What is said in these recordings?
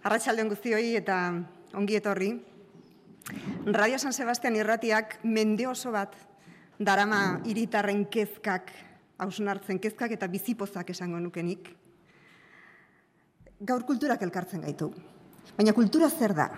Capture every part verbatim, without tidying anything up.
Arratsalde on guztioi eta ongi etorri. Radio San Sebastian irratiak mende oso bat darama hiritarren kezkak, hausnartzen kezkak eta bizipozak esango nukenik. Gaur kulturak elkartzen gaitu. Baina kultura zer da?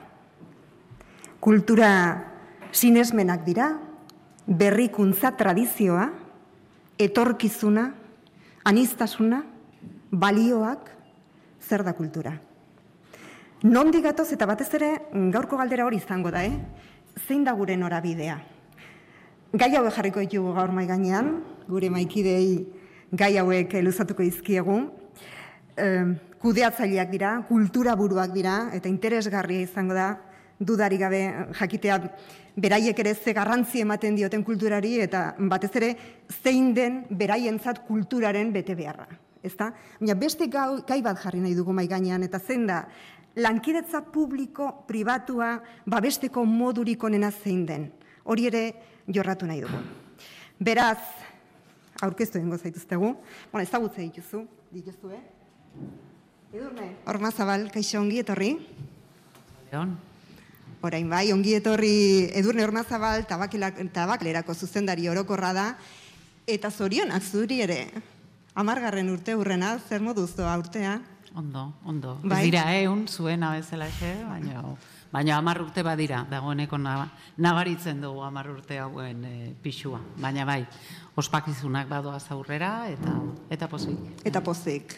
Kultura sinesmenak dira, berrikuntza tradizioa, etorkizuna, aniztasuna, balioak, zer da kultura? Nondik gatoz eta batez ere gaurko galdera hori izango da, eh? Zein da gure norabidea? Gai hauek jarriko ditugu gaur mahai gainean, gure maikidei gai hauek luzatuko dizkiegu. E, kudeatzaileak dira, kultura buruak dira, eta interesgarria izango da, dudarik gabe jakitea beraiek ere ze garrantzi ematen dioten kulturari, eta batez ere zein den beraientzat kulturaren bete beharra. Ezta? Baina beste gai bat jarri nahi dugu mahai gainean, eta zein da, lankidetza publiko, pribatua, babesteko modurik onena zein den. Hori ere jorratu nahi dugu. Beraz, aurkeztu egingo zaituztegu. Bona, ezagutze dituzu, dituzu, eh? Edurne, Ormazabal, kaixo ongi etorri. Leon. Orain bai, ongi etorri Edurne Ormazabal, tabaklerako zuzendari orokorra da, eta zorionak zuri ere, hamargarren urte hurrena, zer moduz doa urtea? Ondo, ondo. Bai. Ez dira eun, zuena bezala xe, baina, baina hamar urte badira, dagoeneko nabaritzen dugu hamar urte hauen e, pixua. Baina bai, ospakizunak badoaz aurrera eta eta pozik. Eta pozik.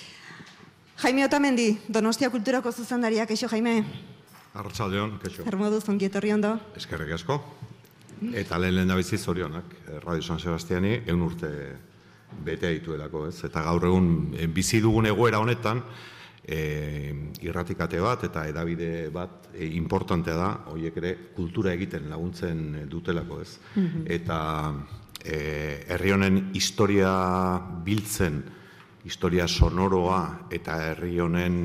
Jaime Otamendi, Donostia Kulturako zuzendariak, eixo Jaime? Arratsaldeon, kaixo. Zer moduz, ongi etorri ondo? Eskerrik asko. Eta lehen lehen da bizi zorionak, Radio San Sebastiani, eun urte bete dituelako, ez? Eta gaur egun bizi dugun egoera honetan, e, irratikate bat eta edabide bat e, importantea da, horiek ere kultura egiten laguntzen dutelako, ez? Mm-hmm. Eta e, herri honen historia biltzen, historia sonoroa eta herri honen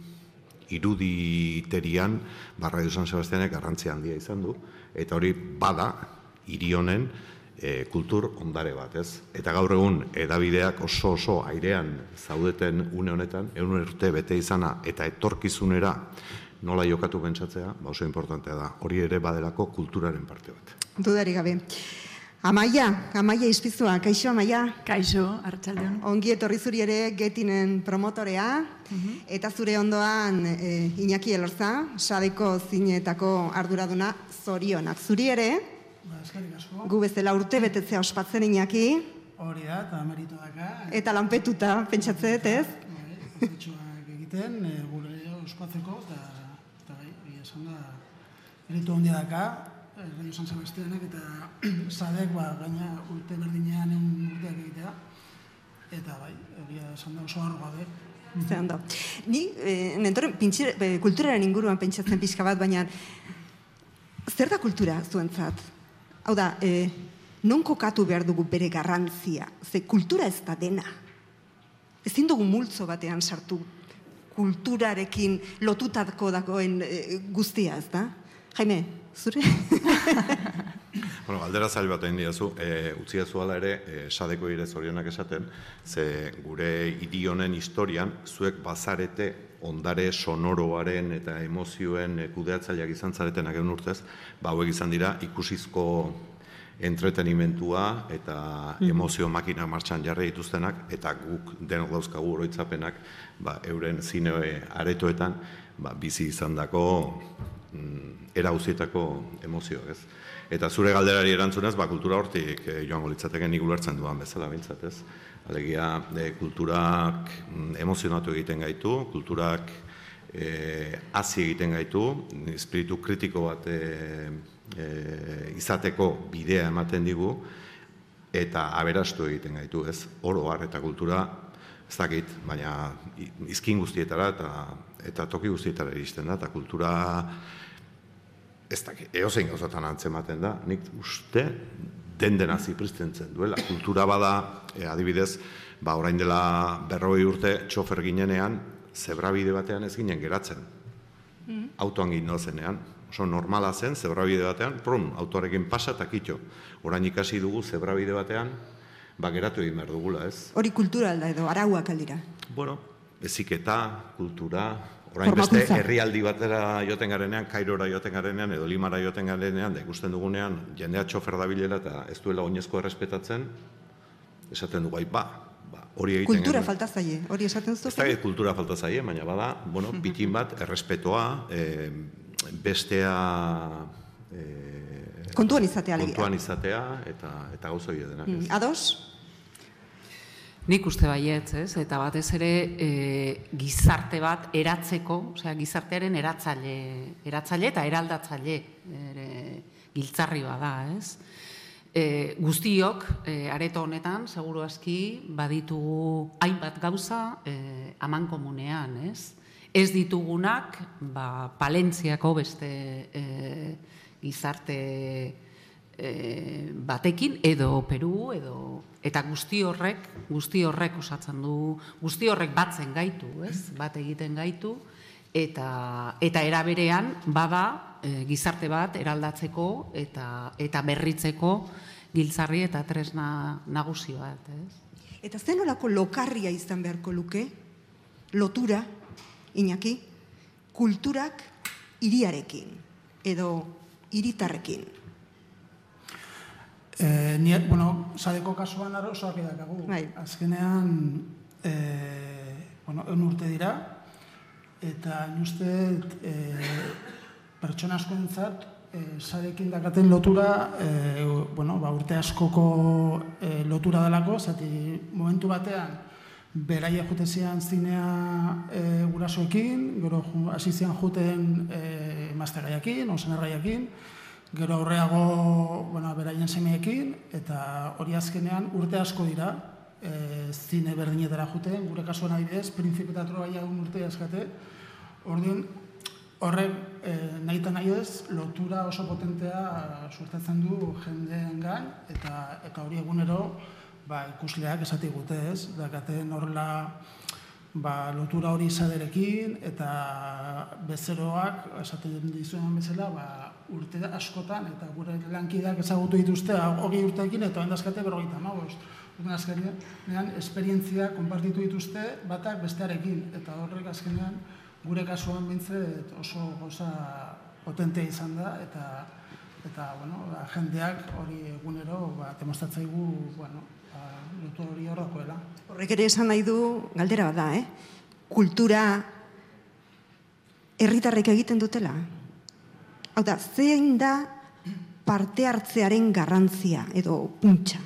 iruditerian, ba, Radio San Sebastianek garrantzia handia izan du, eta hori bada, hiri honen, E, kultur ondare bat, ez? Eta gaur egun edabideak oso oso airean zaudeten une honetan, egun urte bete izana eta etorkizunera nola jokatu pentsatzea, ba oso importantea da. Hori ere badelako kulturaren parte bat. Dudarik gabe. Amaia, Amaia izpizua, kaixo Amaia? Kaixo, arratsaldeon. Ongi etorri zuri ere Getinen promotorea, uh-huh. Eta zure ondoan e, Iñaki Elorza, Sadeko zinetako arduraduna, zorionak. Zuri ere, Ba, eskerrik asko. Gu bezala urte betetzea ospatzen Iñaki. Hori da, eta meritu daka. Eta lanpetuta, pentsatzet, ez? Bai, ospetxoak egiten, e, gure ospatzeko, eta, eta bai, egia esan da, meritu handia daka, Radio San Sebastianek, eta Sadek, ba, gaina urte berdinean egun urteak egitea, eta bai, egia esan da oso harro gabe. Zer ondo. Ni, e, nentoren, pintxire, e, kulturaren inguruan pentsatzen pixka bat, baina zer da kultura zuentzat? Hau da, e, non kokatu behar dugu bere garrantzia? Ze kultura ez da dena. Ezin dugu multzo batean sartu kulturarekin lotutako dagoen e, guztia, ez da? Jaime, zure? Bueno, galdera zail bat egin diazu, e, utzi dazu ala ere, e, Sadeko ire zorionak esaten, ze gure hiri honen historian, zuek bazarete ondare sonoroaren eta emozioen kudeatzaileak izan zaretenak egun urtez, ba hauek izan dira ikusizko entretenimentua eta emozio makinak martxan jarri dituztenak, eta guk denok dauzkagu oroitzapenak, ba, euren zine aretoetan, ba, bizi izan dako mm, era guztietako emozioak, ez? Eta zure galderari erantzunez, ba, kultura hortik e, joango litzateke nik ulertzen duan bezala bintzat, ez? Alegia, e, kulturak mm, emozionatu egiten gaitu, kulturak e, hazi egiten gaitu, espiritu kritiko bat e, e, izateko bidea ematen digu, eta aberastu egiten gaitu, ez? Oro har eta kultura, ez dakit, baina izkin guztietara eta, eta toki guztietara iristen da, eta kultura ez dakit, eozein gauzatan antzematen da, nik uste den dena zipriztentzen duela. Kultura bada, e, adibidez, ba, orain dela berrogei urte txofer ginenean, zebrabide batean ez ginen geratzen. Mm. Autoan gindozenean. Oso normala zen, zebrabide batean, prum, autoarekin pasa eta kitxo. Orain ikasi dugu zebrabide batean, ba, geratu egin behar dugula, ez? Hori kultura alda edo, arauak aldira. Bueno, heziketa, kultura, orain beste herrialdi batera joten garenean, Kairora joten garenean, edo Limara joten garenean, da ikusten dugunean, jendea txofer dabilela eta ez duela oinezko errespetatzen, esaten du bai, ba, ba, hori egiten kultura falta zaie, hori esaten zuzu? Ez da kultura falta zaie, baina bada, bueno, pitin bat, errespetoa, e, bestea... E, kontuan izatea alegia. Kontuan izatea, eta, eta gauza hori denak. Mm, ados? Nik uste baietz, ez? Eta batez ere e, gizarte bat eratzeko, osea, gizartearen eratzaile, eratzaile eta eraldatzaile ere, giltzarri bada, ez? E, guztiok, e, areto honetan, seguru aski, baditugu hainbat gauza e, aman komunean, ez? Ez ditugunak, ba, Palentziako beste e, gizarte e, batekin, edo Peru, edo... Eta guzti horrek, guzti horrek osatzen du, guzti horrek batzen gaitu, ez? Bat egiten gaitu, eta, eta eraberean bada e, gizarte bat eraldatzeko eta, eta berritzeko giltzarri eta tresna nagusi bat, ez? Eta zen olako lokarria izan beharko luke, lotura, Iñaki, kulturak hiriarekin, edo hiritarrekin. Eh, ni, bueno, Sadeko kasuan osoak edakagu. Bai. Azkenean, eh, bueno, egun urte dira, eta uste eh, pertsona asko entzat, eh, Sadekin dakaten lotura, eh, bueno, ba, urte askoko eh, lotura delako, zati momentu batean, beraia jute zian zinea e, gurasoekin, gero hasi zian juten e, emaztegaiakin, osenerraiakin, gero aurreago, bueno, beraien semeekin, eta hori azkenean urte asko dira, e, zine berdinetara juten, gure kasuan adibidez, Printzip eta Troia un urte askate, orduan horrek e, nahi eta nahi ez, lotura oso potentea suertatzen du jendeengan, eta, eta hori egunero, ba, ikusleak esati gute ez, dakaten horrela ba, lotura hori izaderekin eta bezeroak esaten dizuen bezala ba, urte askotan eta gure lankideak ezagutu dituzte hogei urteekin eta oendazkate berrogeita hamabost. Urten azkenean, esperientzia konpartitu dituzte batak bestearekin eta horrek azkenean gure kasuan bintzet oso goza potentea izan da eta eta bueno, ba, jendeak hori egunero ba, demostratzaigu bueno, lotu hori horrekoela. Horrek ere esan nahi du, galdera bat da, eh? Kultura herritarrek egiten dutela. Hau da, zein da parte hartzearen garrantzia edo puntxa?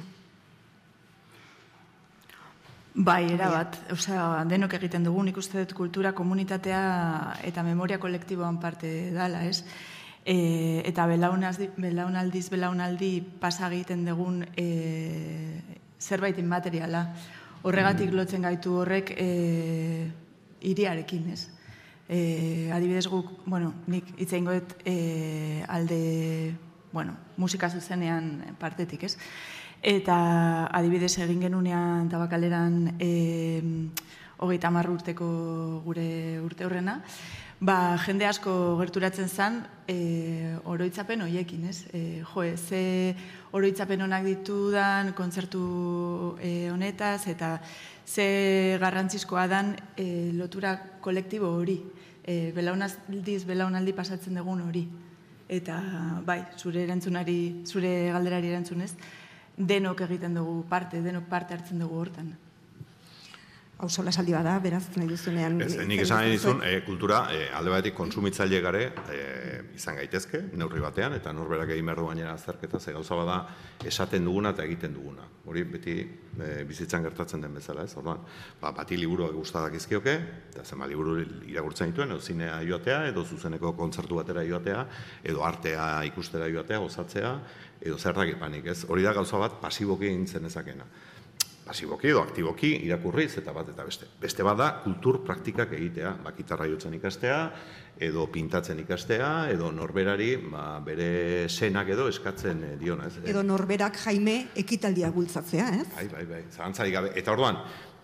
Bai, erabat. Osea, denok egiten dugu, nik uste dut kultura komunitatea eta memoria kolektiboan parte dala, ez? E, eta belaunaldiz belaunaldi pasa egiten dugun e, zerbait inmateriala. Horregatik lotzen gaitu horrek e, hiriarekin, ez? E, adibidez guk, bueno, nik hitz egingo dut e, alde, bueno, musika zuzenean partetik, ez? Eta adibidez egin genunean tabakaleran e, hogeita hamar urteko gure urte horrena, ba, jende asko gerturatzen zen e, oroitzapen horiekin, ez? E, jo, ze oroitzapen honak ditudan kontzertu e, honetaz, eta ze garrantzizkoa dan e, lotura kolektibo hori, e, belaunaldiz belaunaldi pasatzen dugun hori. Eta, bai, zure erantzunari, zure galderari erantzunez, denok egiten dugu parte, denok parte hartzen dugu hortan. Hau sola saldi bada, beraz, nahi duzunean... Ez, nik esan nahi dizun, e, kultura e, alde batetik kontsumitzaile gare e, izan gaitezke, neurri batean, eta norberak egin behar du gainera azterketa, ze gauza bada esaten duguna eta egiten duguna. Hori beti e, bizitzan gertatzen den bezala, ez? Orduan, ba, bati liburuak gustadak izkioke, eta zenba liburu irakurtzen dituen, edo zinea joatea, edo zuzeneko kontzertu batera joatea, edo artea ikustera joatea, gozatzea, edo zerrak ipanik, ez? Hori da gauza bat pasiboki egin zen ezakena. Pasiboki edo aktiboki irakurriz eta bat eta beste. Beste bada kultur praktikak egitea, ba, gitarra jotzen ikastea, edo pintatzen ikastea, edo norberari ba, bere senak edo eskatzen eh, diona. Ez? Edo norberak Jaime ekitaldia bultzatzea, ez? Bai, bai, bai, zalantzarik gabe. Eta orduan,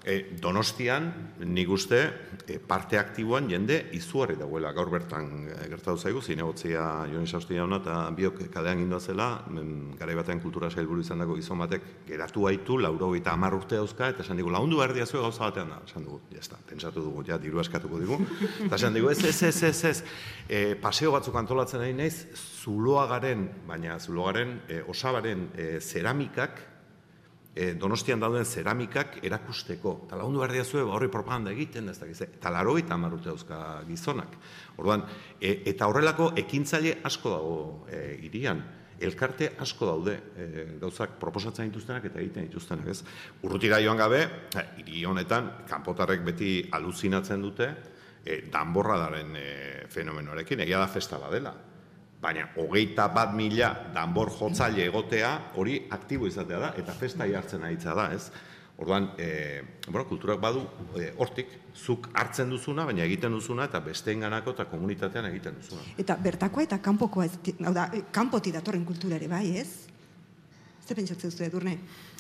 E, Donostian, nik uste, e, parte aktiboan jende izugarri dagoela. Gaur bertan e, gertatu zaigu, zinegotzia Joni Sausti jauna eta biok kalean gindoa zela, garai batean kultura sailburu izan dago gizon batek geratu gaitu, laurogeita hamar urte dauzka, eta esan digu, lagundu behar diazue gauza batean da. Esan dugu, jazta, pentsatu dugu, ja, diru eskatuko digu. Eta esan digu, ez, ez, ez, ez, ez, e, paseo batzuk antolatzen ari naiz, Zuloagaren, baina Zuloagaren, e, Osabaren e, zeramikak, Donostian dauden zeramikak erakusteko. Eta lagundu behar diazue, horri propaganda egiten, ez dakize. Eta larogeita hamar urte dauzka gizonak. Orduan, e, eta horrelako ekintzaile asko dago e, hirian. Elkarte asko daude e, gauzak proposatzen dituztenak eta egiten dituztenak, ez? Urrutira joan gabe, hiri honetan, kanpotarrek beti aluzinatzen dute, e, danborradaren e, fenomenoarekin, egia da festa badela. Baina, hogeita bat mila danbor jotzaile egotea, hori aktibo izatea da, eta festa jartzen ahitzea da, ez? Orduan, e, bueno, kulturak badu, e, hortik, zuk hartzen duzuna, baina egiten duzuna, eta besteenganako eta komunitatean egiten duzuna. Eta bertakoa eta kanpokoa, ez, hau da, kanpoti datorren kultura ere, bai, ez? Zer pentsatzen duzu, Edurne?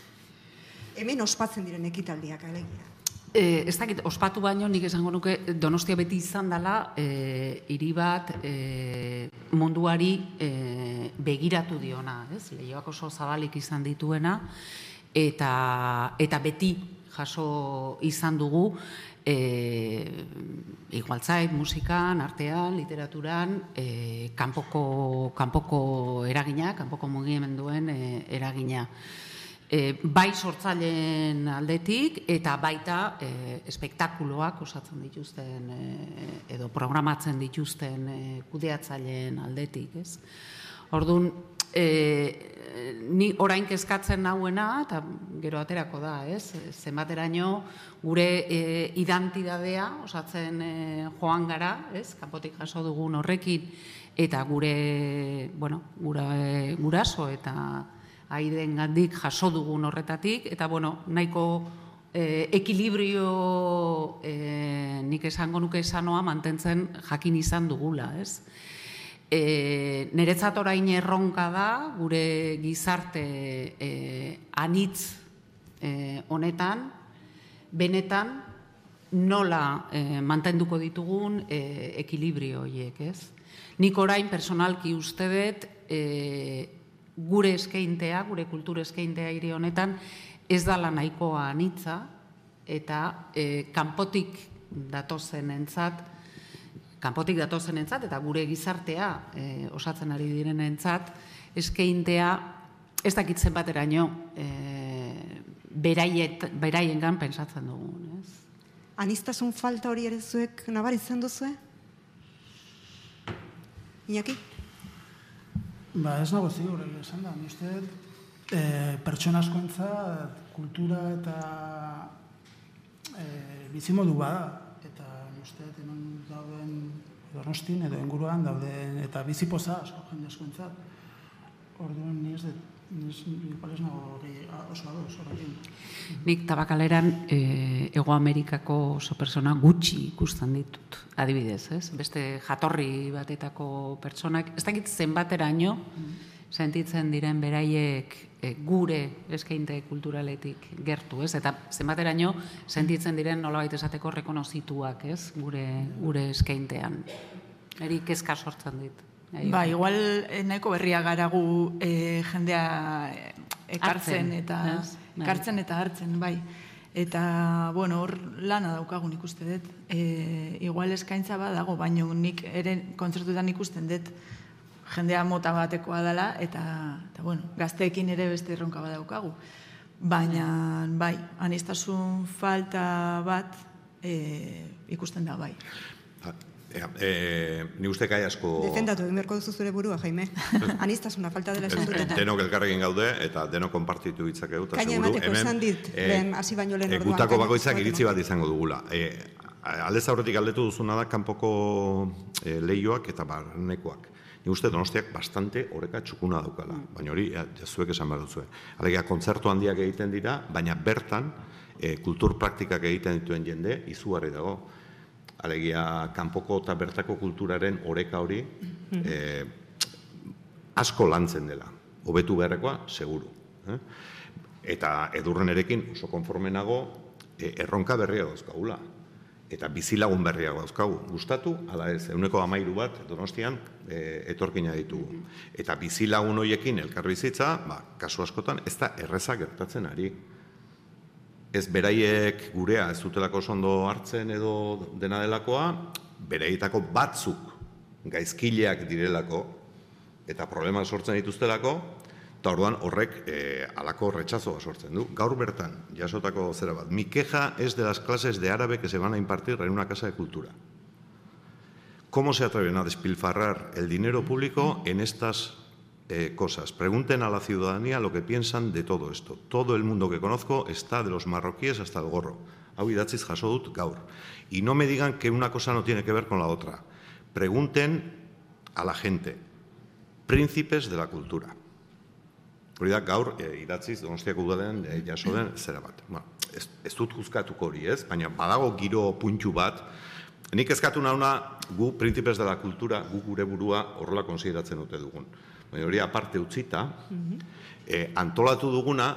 Hemen ospatzen diren ekitaldiak, alegia. Eh, ez dakit, ospatu baino, nik esango nuke Donostia beti izan dela, eh, hiri bat eh, munduari eh, begiratu diona, ez? Leioak oso zabalik izan dituena, eta, eta beti jaso izan dugu, eh, igualtzait, musikan, artean, literaturan, eh, kanpoko, kanpoko eragina, kanpoko mugimenduen eh, eragina. E, bai sortzaileen aldetik eta baita e, espektakuloak osatzen dituzten e, edo programatzen dituzten e, kudeatzaileen aldetik, ez? Orduan, e, ni orain kezkatzen nauena eta gero aterako da, ez? Zenbateraino gure e, identitatea osatzen e, joan gara, ez? Kanpotik jaso dugun horrekin eta gure, bueno, gura, e, guraso eta aiden gandik jaso dugun horretatik, eta bueno, nahiko eh, ekilibrio eh, nik esango nuke esanoa mantentzen jakin izan dugula, ez? E, Niretzat orain erronka da, gure gizarte eh, anitz eh, honetan, benetan nola eh, mantenduko ditugun eh, ekilibrio horiek, ez? Nik orain personalki uste dut, eh, gure eskeintea, gure kultur eskeintea hiri honetan, ez dala nahikoa anitza, eta e, kanpotik datozen entzat, kanpotik datozen entzat, eta gure gizartea e, osatzen ari diren entzat, eskeintea ez dakitzen bateraino e, beraiengan pensatzen dugun. Ez? Aniztasun falta hori ere zuek nabaritzen duzue? Iñaki? Ba, ez nago ziur, esan da, ni uste e, pertsona askoentzat kultura eta e, bizimodu bada, eta ni uste hemen dauden Donostin edo inguruan dauden eta bizipoza asko jende askoentzat. Orduan ni ez dut, ni ez nago oso ados horrekin. Nik Tabakaleran e, Hego Amerikako oso pertsona gutxi ikusten ditut, adibidez, ez? Beste jatorri batetako pertsonak, ez dakit zenbateraino sentitzen diren beraiek e, gure eskainte kulturaletik gertu, ez? Eta zenbateraino sentitzen diren nolabait esateko rekonozituak, ez? Gure, gure eskeintean. Eri kezka sortzen dit. Ba, igual nahiko berria garagu e, jendea ekartzen eta ekartzen eta hartzen, bai. Eta, bueno, hor lana daukagun ikuste dut. E, igual eskaintza badago, baina nik ere kontzertuetan ikusten dut jendea mota batekoa dela, eta, eta bueno, gazteekin ere beste erronka badaukagu. Baina, bai, aniztasun falta bat e, ikusten da, bai. Ja, e, ni uste kai asko... Defendatu, egin beharko duzu zure burua, Jaime. Anistasuna, falta dela esan dutena. Denok elkarrekin gaude, eta denok konpartitu ditzakegu. Kaina emateko esan dit, lehen hasi baino lehen orduan. Gutako bakoitzak iritzi bat izango dugula. E, aldez aurretik galdetu duzuna da, kanpoko e, leioak eta barnekoak. Ni uste Donostiak bastante oreka txukuna daukala, baina hori jazuek esan behar duzue. Alegia, kontzertu handiak egiten dira, baina bertan e, kultur praktikak egiten dituen jende izugarri dago. Alegia, kanpoko eta bertako kulturaren oreka hori eh, asko lantzen dela. Hobetu beharrekoa, seguru. Eh? Eta Edurrenerekin oso konformenago, erronka berria dauzkagula. Eta bizilagun berriak dauzkagu. Gustatu, ala ez, euneko amairu bat Donostian etorkina ditugu. Eta bizilagun horiekin elkarbizitza, kasu askotan, ez da erreza gertatzen ari. Ez beraiek gurea ez dutelako ondo hartzen edo dena delakoa, beraietako batzuk gaizkileak direlako eta problemak sortzen dituztelako, eta orduan horrek halako retxazoa sortzen du. Gaur bertan, jasotako zera bat, mi queja es de las clases de árabe que se van a impartir en una casa de cultura. ¿Cómo se atreven a despilfarrar el dinero público en estas eh, cosas? Pregunten a la ciudadanía lo que piensan de todo esto. Todo el mundo que conozco está de los marroquíes hasta el gorro. Hau idatziz jaso dut gaur. Y no me digan que una cosa no tiene que ver con la otra. Pregunten a la gente. Príncipes de la cultura. Hori da, gaur, idatziz, Donostiako udalean jaso den zera bat. Ez dut juzkatuko hori, ez? Baina badago giro puntxu bat. Nik eskatu nauna gu Príncipes de la Cultura, gu gure burua horrela konsideratzen dute dugun. Baina hori aparte utzita, antolatu duguna,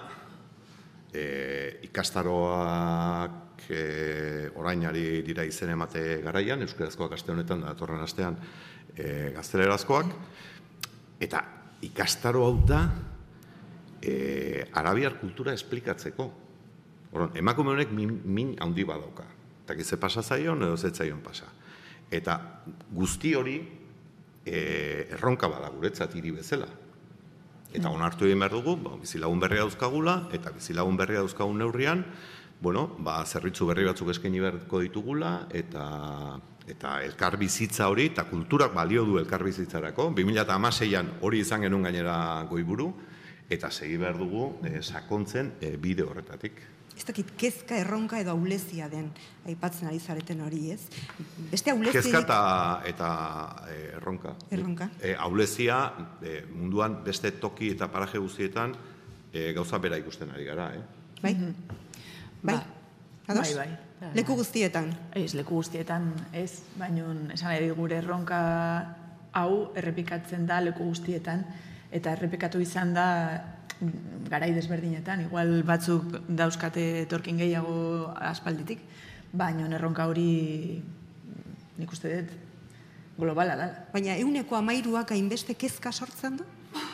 ikastaroak orainari dira izen emate garaian, euskarazkoak aste honetan, datorren astean gaztelerazkoak, eta ikastaro hau da, E, arabiar kultura esplikatzeko. Horon, emakume honek min, min handi badauka. Eta gize pasa zaion edo zetzaion pasa. Eta guzti hori e, erronka bada guretzat hiri bezala. Eta onartu egin behar dugu, ba, bizilagun berria dauzkagula, eta bizilagun berria dauzkagun neurrian, bueno, ba, zerbitzu berri batzuk eskaini beharko ditugula, eta eta elkarbizitza hori, eta kulturak balio du elkarbizitzarako. bi mila hamaseian hori izan genuen gainera goiburu, eta segi behar dugu sakontzen bide horretatik. Ez dakit, kezka, erronka edo aulezia den aipatzen ari zareten hori, ez? Beste aulezia... Kezka eta erronka. Erronka. Aulezia munduan beste toki eta paraje guztietan gauza bera ikusten ari gara, eh? Bai? Bai? Bai, bai. Leku guztietan? Ez, leku guztietan ez, baina esan edo gure erronka hau errepikatzen da leku guztietan, eta errepikatu izan da garai desberdinetan, igual batzuk dauzkate etorkin gehiago aspalditik, baina erronka hori nik uste dut globala da. Baina euneko amairuak hainbeste kezka sortzen du?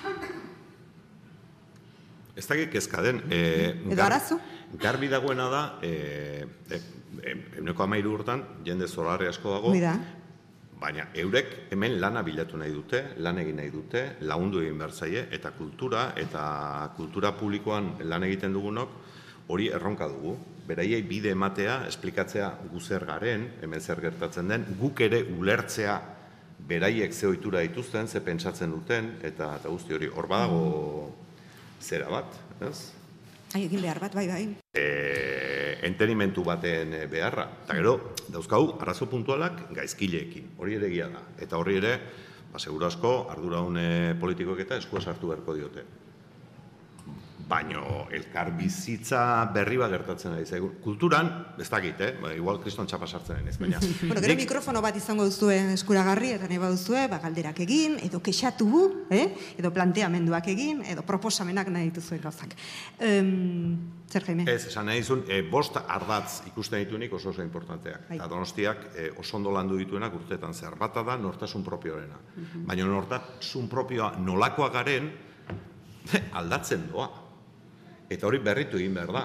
Ez dakit kezka den. Edo arazo? Garbi dagoena da, euneko amairu urtan, jende zolarri asko dago, baina eurek hemen lana bilatu nahi dute, lan egin nahi dute, lagundu egin behar zaie, eta kultura, eta kultura publikoan lan egiten dugunok, hori erronka dugu. Beraiei bide ematea, esplikatzea gu zer garen, hemen zer gertatzen den, guk ere ulertzea beraiek ze ohitura dituzten, ze pentsatzen duten, eta guzti hori hor badago zera bat, ez? Egin behar bat, bai, bai. Entenimentu baten beharra. Eta gero, dauzkau, arazo puntualak gaizkileekin. Hori ere egia da. Eta horri ere, seguru asko, arduraun politikoek eta eskua sartu beharko diote. Baino, elkarbizitza berri bat gertatzen ari zaigu. Kulturan, ez dakit, eh? Igual kriston txapa sartzen ez, baina... Bueno, gero mikrofono bat izango duzue eskuragarri, eta nahi baduzue, galderak egin, edo kexatu, edo planteamenduak egin, edo proposamenak nahi dituzue gauzak. Zer, Jaime? Ez, esan nahi dizun, bost ardatz ikusten dituenik oso oso importanteak. Eta Donostiak oso ondo landu dituenak urteetan zer. Bata da nortasun propioarena. Baina nortasun propioa nolakoa garen aldatzen doa. Eta hori berritu egin behar da.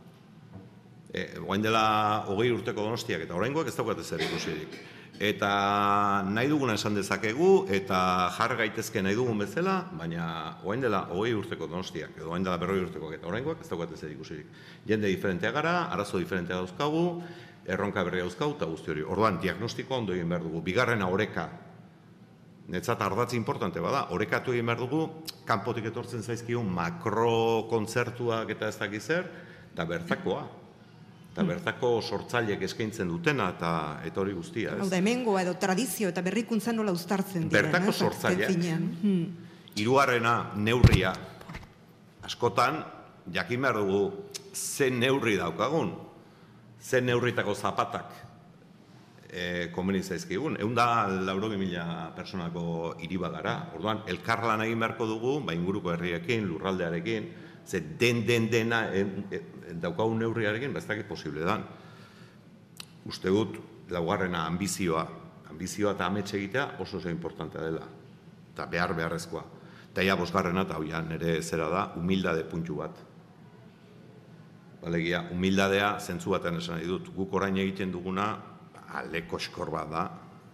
Oain dela hogei urteko Donostiak eta oraingoak ez daukate zer ikusirik. Eta nahi duguna esan dezakegu, eta jar gaitezke nahi dugun bezala, baina oain dela hogei urteko Donostiak, edo oain dela berroi urtekoak eta oraingoak ez daukate zer ikusirik. Jende diferentea gara, arazo diferentea dauzkagu, erronka berria dauzkagu, eta guzti hori. Orduan, diagnostikoa ondo egin behar dugu. Bigarrena oreka. Netzat ardatz importante bada, orekatu egin behar dugu, kanpotik etortzen zaizkigun makrokontzertuak eta ez dakiz zer, eta bertakoa. Eta bertako sortzaileek eskaintzen dutena eta hori guztia. Hau da, hemengoa edo tradizio eta berrikuntza nola uztartzen dira. Bertako sortzaileak. Hirugarrena neurria. Askotan, jakin behar dugu, ze neurri daukagun, ze neurritako zapatak konbeni zaizkigun. Egun da laurogei mila personako hiri bagara. Orduan, elkarlan egin beharko dugu, inguruko herriekin, lurraldearekin, Ze den, den, dena daukagun neurriarekin, ez dakit posible dan. Uste dut, laugarrena ambizioa, ambizioa eta ametxe egitea oso oso importantea dela. Eta behar beharrezkoa. Eta ia bosgarrena, eta hoia nire zera da, humildade puntu bat. Balegia, humildadea zentzu batean esan nahi dut. Guk orain egiten duguna, aleko eskor bat da,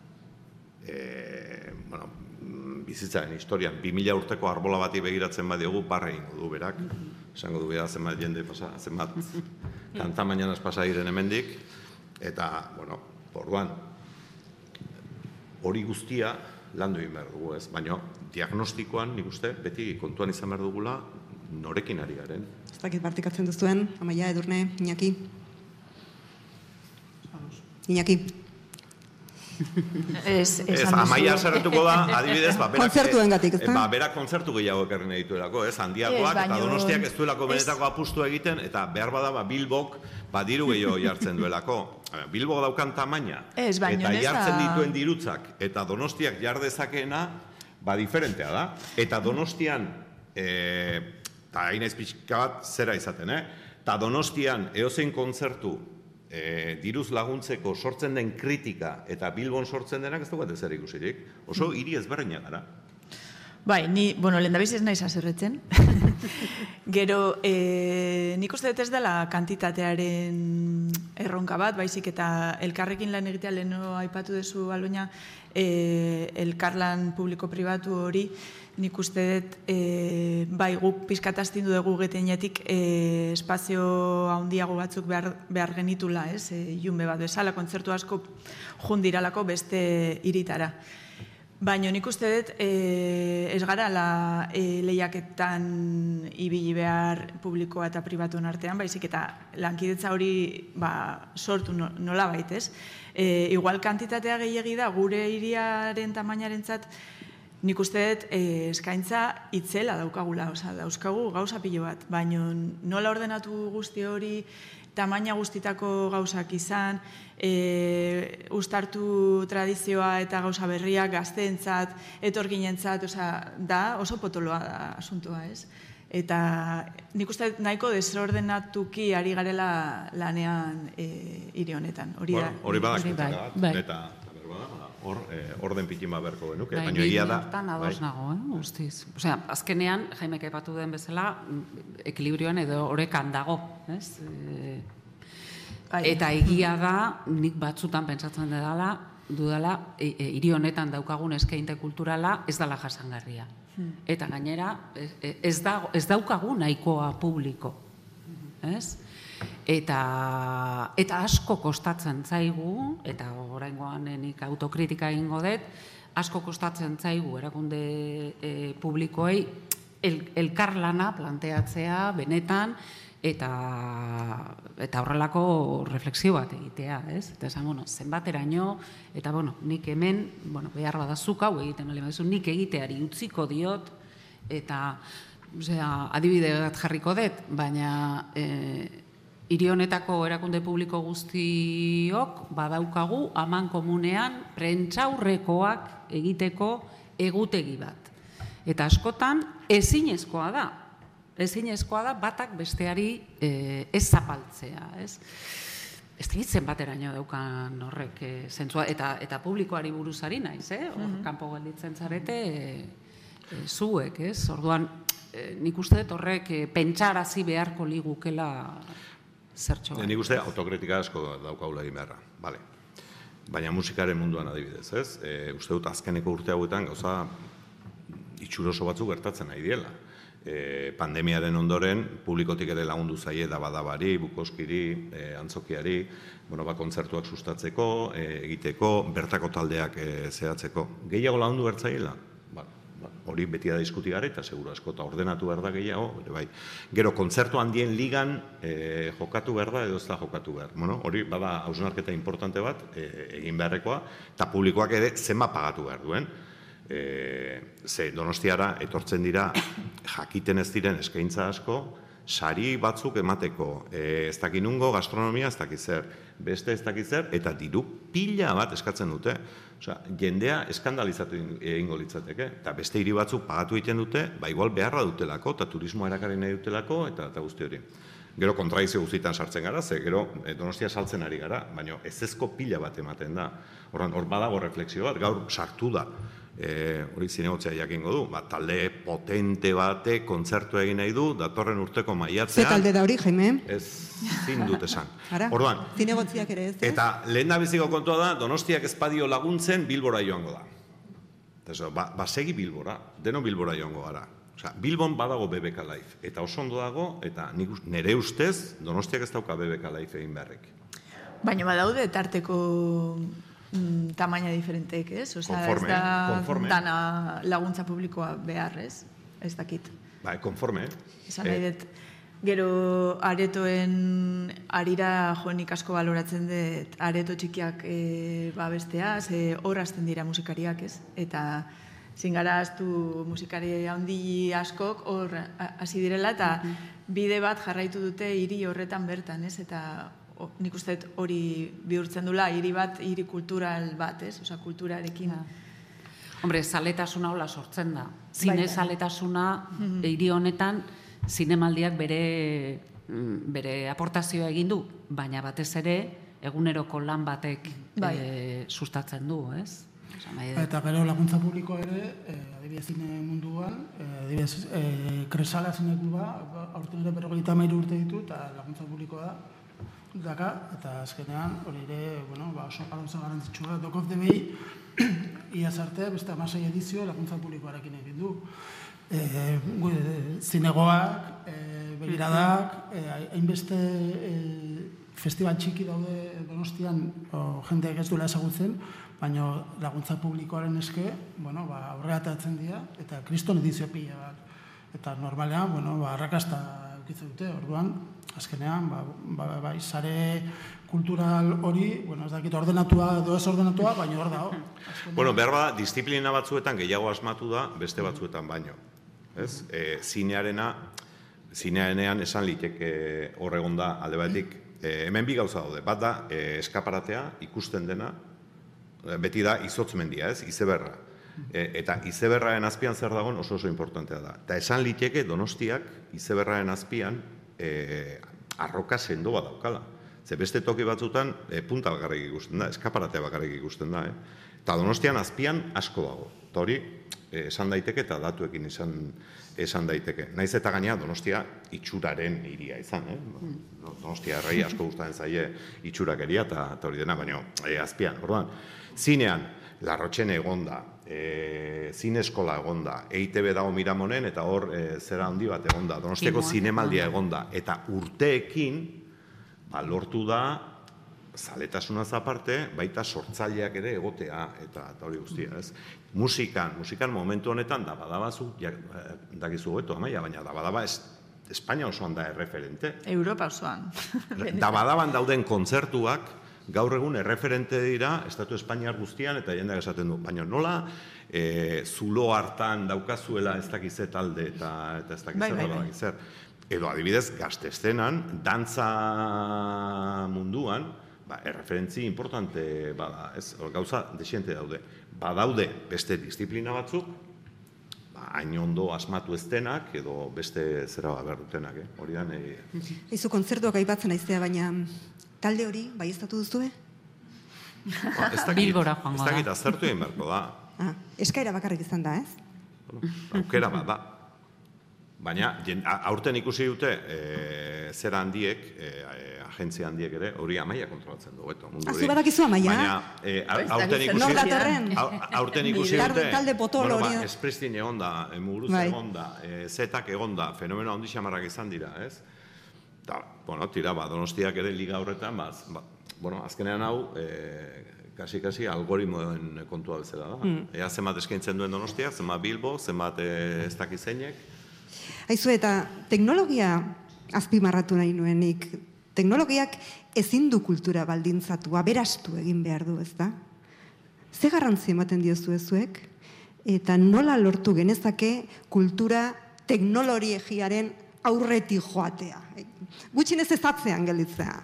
e, bueno, bizitzaren historian, bi mila urteko arbola bati begiratzen badiogu, barra egingo du berak, esango du beha zenbat jende pasa, zenbat kanta mañanas pasa iren hemendik, eta, bueno, orduan, hori guztia landu egin behar dugu ez, baina diagnostikoan, nik uste, beti kontuan izan behar dugula, norekin ari garen. Ez dakit partikatzen duzuen, Amaia, Edurne, Iñaki. Iñaki. Ez, Ez, Amaia zerretuko da, adibidez, ba, berak, kontzertuen gatik, ez da? ba, berak kontzertu gehiago ekarri nahi dituelako, ez, handiagoak, Ez, baino- eta Donostiak ez duelako ez- benetako apustu egiten, eta behar bada, ba, Bilbok, ba, diru gehiago jartzen duelako. Bilbok daukan tamaina, Ez, baino eta ez da- jartzen dituen dirutzak, eta Donostiak jar dezakeena, ba, diferentea da. Eta Donostian, e, eta hain ez pixka bat zera izaten, eh? Eta Donostian eozein kontzertu e, diruz laguntzeko sortzen den kritika eta Bilbon sortzen denak ez dugu zer ikusirik. Oso hiri ezberdinak gara. Bai, ni, bueno, lehendabiz ez naiz azerretzen. Gero, e, nik uste dut ez dela kantitatearen erronka bat, baizik eta elkarrekin lan egitea leheno aipatu dezu albaina, e, elkarlan publiko-pribatu hori, nik uste dut, e, bai, guk pizkataztindu dugu geteinetik e, espazio handiago batzuk behar, behar genitula, ez? E, junbe bat bezala, kontzertu asko jundiralako beste iritara. Baina nik uste dut e, ez gara la, e, lehiaketan ibili behar publikoa eta pribatuen artean, baizik eta lankidetza hori ba, sortu no, nola baitez. E, igual kantitatea gehiagi da gure hiriaren tamainarentzat nik uste dut e, eskaintza itzela daukagula, oza, dauzkagu gauza pilo bat, baina nola ordenatu guzti hori, tamaina guztitako gauzak izan, e, ustartu tradizioa eta gauza berriak gazteentzat, etorginentzat, oza, da oso potoloa da asuntoa, ez? Eta nik uste nahiko desordenatuki ari garela lanean e, hiri honetan. Hori da. Hori badak hori bai, bat, bai. eta hor eh, orden pitima beharko genuke, Bai, baina egia da. hortan ados nago, eh, guztiz. Osea, azkenean, Jaimek aipatu den bezala, ekilibrioan edo orekan dago, ez? E, eta egia da, nik batzutan pentsatzen dudala, dudala, e, e, hiri honetan daukagun eskainte kulturala ez dela jasangarria. Eta gainera, ez, ez, da, ez daukagu nahikoa publiko, ez? Eta, eta asko kostatzen zaigu, eta oraingoan nik autokritika egingo dut, asko kostatzen zaigu erakunde e, publikoei el, elkarlana planteatzea benetan, eta, eta horrelako refleksio bat egitea, ez? Eta esan, bueno, zenbateraino, eta bueno, nik hemen, bueno, behar badazuk hau egiten, nik egiteari utziko diot, eta, osea, adibide bat jarriko dut, baina e, hiri honetako erakunde publiko guztiok badaukagu aman komunean prentsaurrekoak egiteko egutegi bat. Eta askotan ezinezkoa da. Ezinezkoa da batak besteari e, ez zapaltzea, ez? Ez ditzen bateraino daukan horrek e, zentzua, eta, eta publikoari buruzari naiz, eh? Hor, kanpo gelditzen zarete e, e, zuek, ez? Orduan, e, nik uste dut horrek e, pentsarazi beharko ligukela zertxo. Nik uste autokritika asko daukagula egin beharra, bale. Baina musikaren munduan adibidez, ez? E, uste dut azkeneko urte hauetan gauza itxuroso batzuk gertatzen nahi diela. E, pandemiaren ondoren, publikotik ere lagundu zaie da badabari, Bukoskiri, e, Antzokiari, bueno, ba, kontzertuak sustatzeko, e, egiteko, bertako taldeak e, zehatzeko. Gehiago lagundu bertzaiela? Ba, ba, hori beti da diskuti gara eta seguru asko, eta ordenatu behar da gehiago, ere bai. Gero, kontzertu handien ligan e, jokatu behar da edo ez da jokatu behar. Bueno, hori bada hausnarketa importante bat, e, egin beharrekoa, eta publikoak ere zenba pagatu behar duen. E, ze Donostiara etortzen dira jakiten ez diren eskaintza asko, sari batzuk emateko, e, ez dakit nungo gastronomia ez dakit zer, beste ez dakit zer, eta diru pila bat eskatzen dute. Osea, jendea eskandalizatu egingo litzateke, eta beste hiri batzuk pagatu egiten dute, ba igual beharra dutelako, eta turismoa erakarri nahi dutelako, eta, eta guzti hori. Gero kontradizio guztietan sartzen gara, ze gero Donostia saltzen ari gara, baina ezezko pila bat ematen da. Horran, hor badago refleksio bat, gaur sartu da. Hori zinegotzea jakingo du, ba, talde potente bate kontzertu egin nahi du, datorren urteko maiatzean. Ze talde da hori, Jaime? Ez zin dut esan. Ara, zinegotziak ere ez. Eta lehen da biziko kontua da, Donostiak ezpadio laguntzen Bilbora joango da. Eta ba, ba segi Bilbora, deno Bilbora joango gara. Osea, Bilbon badago B B K Live, eta oso ondo dago, eta nire ustez Donostiak ez dauka B B K Live egin beharrik. Baina badaude tarteko mm, tamaina diferenteek, ez? Osea, konforme, ez da konforme. Dana laguntza publikoa behar, ez? Ez dakit. Ba, konforme. Esan nahi dut, gero aretoen arira joenik asko baloratzen dut, areto txikiak e, babestea, ze hor hasten dira musikariak, ez? Eta zingara aztu musikari handi askok hor hasi direla, eta bide bat jarraitu dute hiri horretan bertan, ez? Eta o, nik uste hori bihurtzen dula, hiri bat, hiri kultural bat, ez? Osa, kulturarekin. Hombre, zaletasuna hola sortzen da. Zine zaletasuna hiri honetan, zinemaldiak bere, bere aportazioa egin du, baina batez ere, eguneroko lan batek bai. e, sustatzen du, ez? Eta gero laguntza publiko ere, eh, adibidez zine munduan, eh, adibidez eh, Kresala zinekua, aurten ere berrogeita hamairu urte ditu, eta laguntza publikoa da, daka, eta azkenean hori ere, bueno, ba, oso gauza garrantzitsua. Dok of the Bay, iaz arte, beste hamasei edizio laguntza publikoarekin egin du. Eh, zinegoak, eh, begiradak, eh, hainbeste eh, festival txiki daude Donostian, o, jendeak ez duela ezagutzen, baina laguntza publikoaren eske, bueno, ba, aurreatatzen dira, eta kriston edizio pila bat. Eta normalean, bueno, ba, arrakasta eukitzen dute, orduan, azkenean, ba, ba, ba, sare kultural hori, bueno, ez dakit ordenatua edo ez ordenatua, baina hor dago. Bueno, behar bada, disiplina batzuetan gehiago asmatu da, beste batzuetan baino. Ez? E, zinearena, zinearenean esan liteke hor egon da alde batetik, e, hemen bi gauza daude, bat da, e, eskaparatea, ikusten dena, beti da izotzmendia, ez, izeberra. E, eta izeberraren azpian zer dagoen oso oso importantea da. Eta esan liteke Donostiak izeberraren azpian e, arroka sendo bat daukala. Ze beste toki batzutan e, punta bakarrik ikusten da, eskaparatea bakarrik ikusten da. Eh? Eta Donostian azpian asko dago. Eta hori e, esan daiteke eta datuekin esan, esan daiteke. Naiz eta gainea Donostia itxuraren hiria izan. Eh? Donostia herrei asko gustatzen zaie itxurakeria eta hori dena, baina e, azpian. Orduan, zinean, Larrotxen egonda, e, zine eskola egonda, E I T B dago Miramonen, eta hor e, zera handi bat egonda, Donostiako zinemaldia egonda, eta urteekin ba, lortu da, zaletasunaz aparte, baita sortzaileak ere egotea, eta, eta hori guztia, ez? Musikan, musikan momentu honetan, da badabazu, ja, dakizu goetu, amaia, baina da badaba ez, Espainia osoan da erreferente. Europa osoan. Da badaban dauden kontzertuak, gaur egun erreferente dira Estatu Espainiar guztian, eta jendeak esaten du, baina nola e, zulo hartan daukazuela ez dakize talde eta, eta ez dakize bai, bai, zer. Edo adibidez, gazte estenan, dantza munduan, ba, erreferentzi importante bada, ez, gauza desiente daude. Badaude beste disiplina batzuk, ba, hain ondo asmatu ez denak, edo beste zera behar dutenak, eh? Hori da, nahi... Eizu kontzertuak aipatzen aiztea, baina talde hori, bai ez datu duzue? Ba, ez dakit, Bilbora joango da. Ez dakit, aztertu egin beharko da. Ah, eskaera bakarrik izan da, ez? Bueno, aukera bat da. Baina, aurten ikusi dute, e, zera handiek, e, agentzia handiek ere, hori Amaia kontrolatzen du, eto. Azu badakizu Amaia? Baina, e, aurten ikusi Nor datorren? aurten ikusi dute, talde potolo bueno, hori. ba, Esprestin egonda, Muguruz bai. egonda, e, Zetak egonda, fenomeno handi xamarrak izan dira, ez? Da, bueno, tira, ba, Donostiak ere liga horretan, ba, ba, bueno, azkenean hau, e, kasi-kasi algoritmoen kontua bezala da. Mm. Ea zenbat eskaintzen duen Donostia, zenbat Bilbo, zenbat e, ez dakizeinek. Aizu, eta teknologia azpimarratu nahi nuenik. Teknologiak ezin du kultura baldintzatu, aberastu egin behar du, ez da? Ze garrantzi ematen diozu ezuek? Eta nola lortu genezake kultura teknologiegiaren aurretik joatea. Gutxinez ezatzean gelditzea.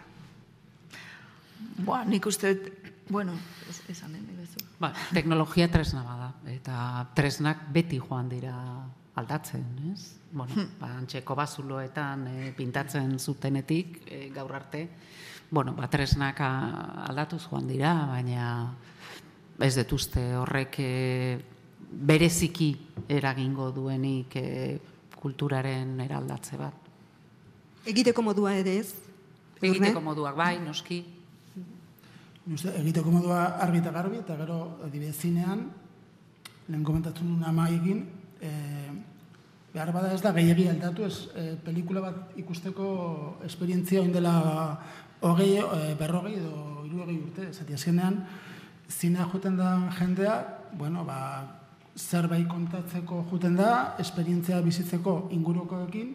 Ba, nik uste, bueno, esan den, bezu. Ba, teknologia tresna bada, eta tresnak beti joan dira aldatzen, ez? Bueno, ba, antxeko bazuloetan e, pintatzen zutenetik, e, gaur arte, bueno, ba, tresnak aldatuz joan dira, baina ez dut uste horrek e, bereziki eragingo duenik e, kulturaren eraldatze bat. Egiteko modua ere ez? Egiteko moduak bai, noski. Uste, egiteko modua argi eta garbi, eta gero adibidez zinean, lehen komentatzen duen ama egin, e, behar bada ez da gehiagi aldatu, ez e, pelikula bat ikusteko esperientzia oin dela hogei, e, berrogei edo hirurogei urte, zati azkenean, zinea joten da jendea, bueno, ba, zerbait kontatzeko joten da, esperientzia bizitzeko ingurukoekin,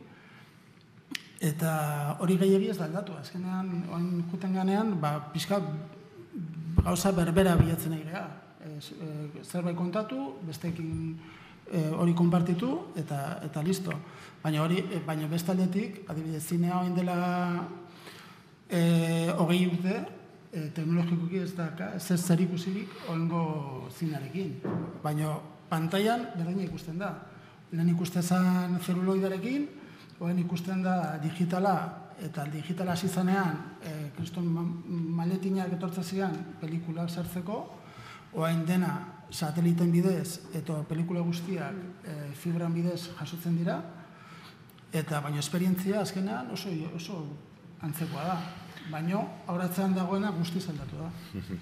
eta hori gehiagi ez da aldatu. Azkenean, oin joten ganean, ba, pixka gauza berbera bilatzen nahi geha. E, zerbait kontatu, bestekin e, hori konpartitu, eta, eta listo. Baina hori, e, baina bestaldetik, adibidez, zinea oin dela e, hogei urte, e, teknologikoki ez da, ez ez zer ikusirik oingo zinarekin. Baina pantailan berdina ikusten da. Lehen ikusten zen zeluloidarekin, oen ikusten da digitala, eta digitala hasi zanean, e, kriston maletinak etortzen zian pelikulak sartzeko, oain dena sateliten bidez, eta pelikula guztiak e, fibran bidez jasotzen dira, eta baina esperientzia azkenean oso, oso antzekoa da. Baina aurratzean dagoena guztiz aldatu da.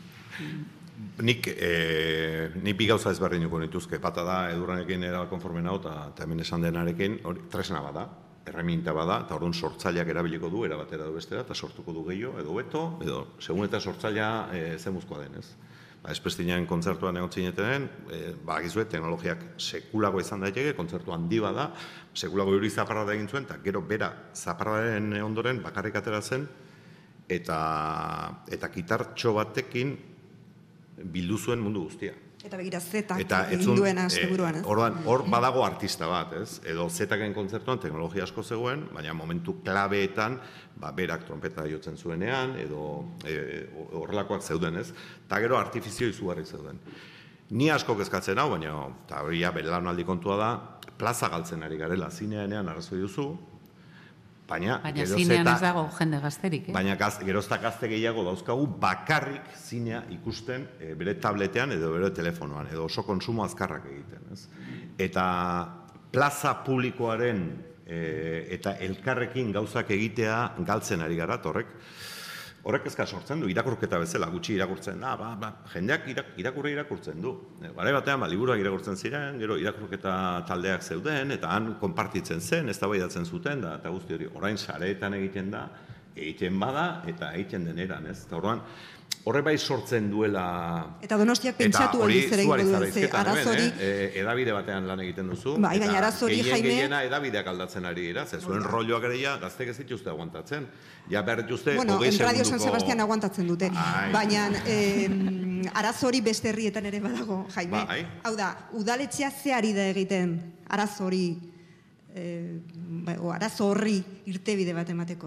Nik, e, nik bi gauza ezberdinuko nituzke. Bata da, edurranekin era konforme nau, eta hemen esan denarekin, hori tresna bada, erreminta bada, eta orduan sortzaileak erabiliko du, era batera edo bestera, eta sortuko du gehiago, edo beto, edo segun eta sortzailea e, zemuzkoa denez. Ba, Esprestiñaren kontzertuan egon zinetenen, e, ba, gizue, teknologiak sekulako izan daiteke, kontzertu handi bada, sekulako juri zaparrada egin zuen, eta gero bera zaparradaren ondoren bakarrik atera zen, eta, eta gitartxo batekin bildu zuen mundu guztia. Eta begira zetak egin duena, seguruan, ez? Orduan, hor badago artista bat, ez? Edo zetaken kontzertuan teknologia asko zegoen, baina momentu klabeetan, ba, berak trompeta jotzen zuenean, edo e, horrelakoak zeuden, ez? Eta gero artifizio izugarri zeuden. Ni asko kezkatzen hau, baina, eta hori ja, belaunaldi kontua da, plaza galtzen ari garela, zineanean arrazoi duzu, baina, baina zinean ez dago jende gazterik, eh? Baina gaz, gerozta gazte gehiago dauzkagu bakarrik zinea ikusten e, bere tabletean edo bere telefonoan, edo oso konsumo azkarrak egiten. Ez? Eta plaza publikoaren e, eta elkarrekin gauzak egitea galtzen ari gara, horrek. Horrek ezka sortzen du, irakurketa bezala, gutxi irakurtzen da, ba, ba, jendeak irak, irakurre irakurtzen du. Garai batean, ba, liburuak irakurtzen ziren, gero irakurketa taldeak zeuden, eta han konpartitzen zen, eztabaidatzen zuten, da, eta guzti hori, orain sareetan egiten da, egiten bada, eta egiten deneran, ez? Eta horrean, horre bai sortzen duela... Eta Donostiak pentsatu hori zer egingo duen, ze arazori... Eh? Edabide batean lan egiten duzu, bai, eta arazori, gehien Jaime... gehiena edabideak aldatzen ari dira, ze zuen rolloak ere ja, gaztek ez dituzte aguantatzen. Ja behar dituzte, bueno, hogei en Radio segunduko... San Sebastian aguantatzen dute, Ai. baina eh, arazori beste herrietan ere badago, Jaime. Bai. Hau da, udaletxea ze ari da egiten arazori, eh, o arazo horri irtebide bat emateko?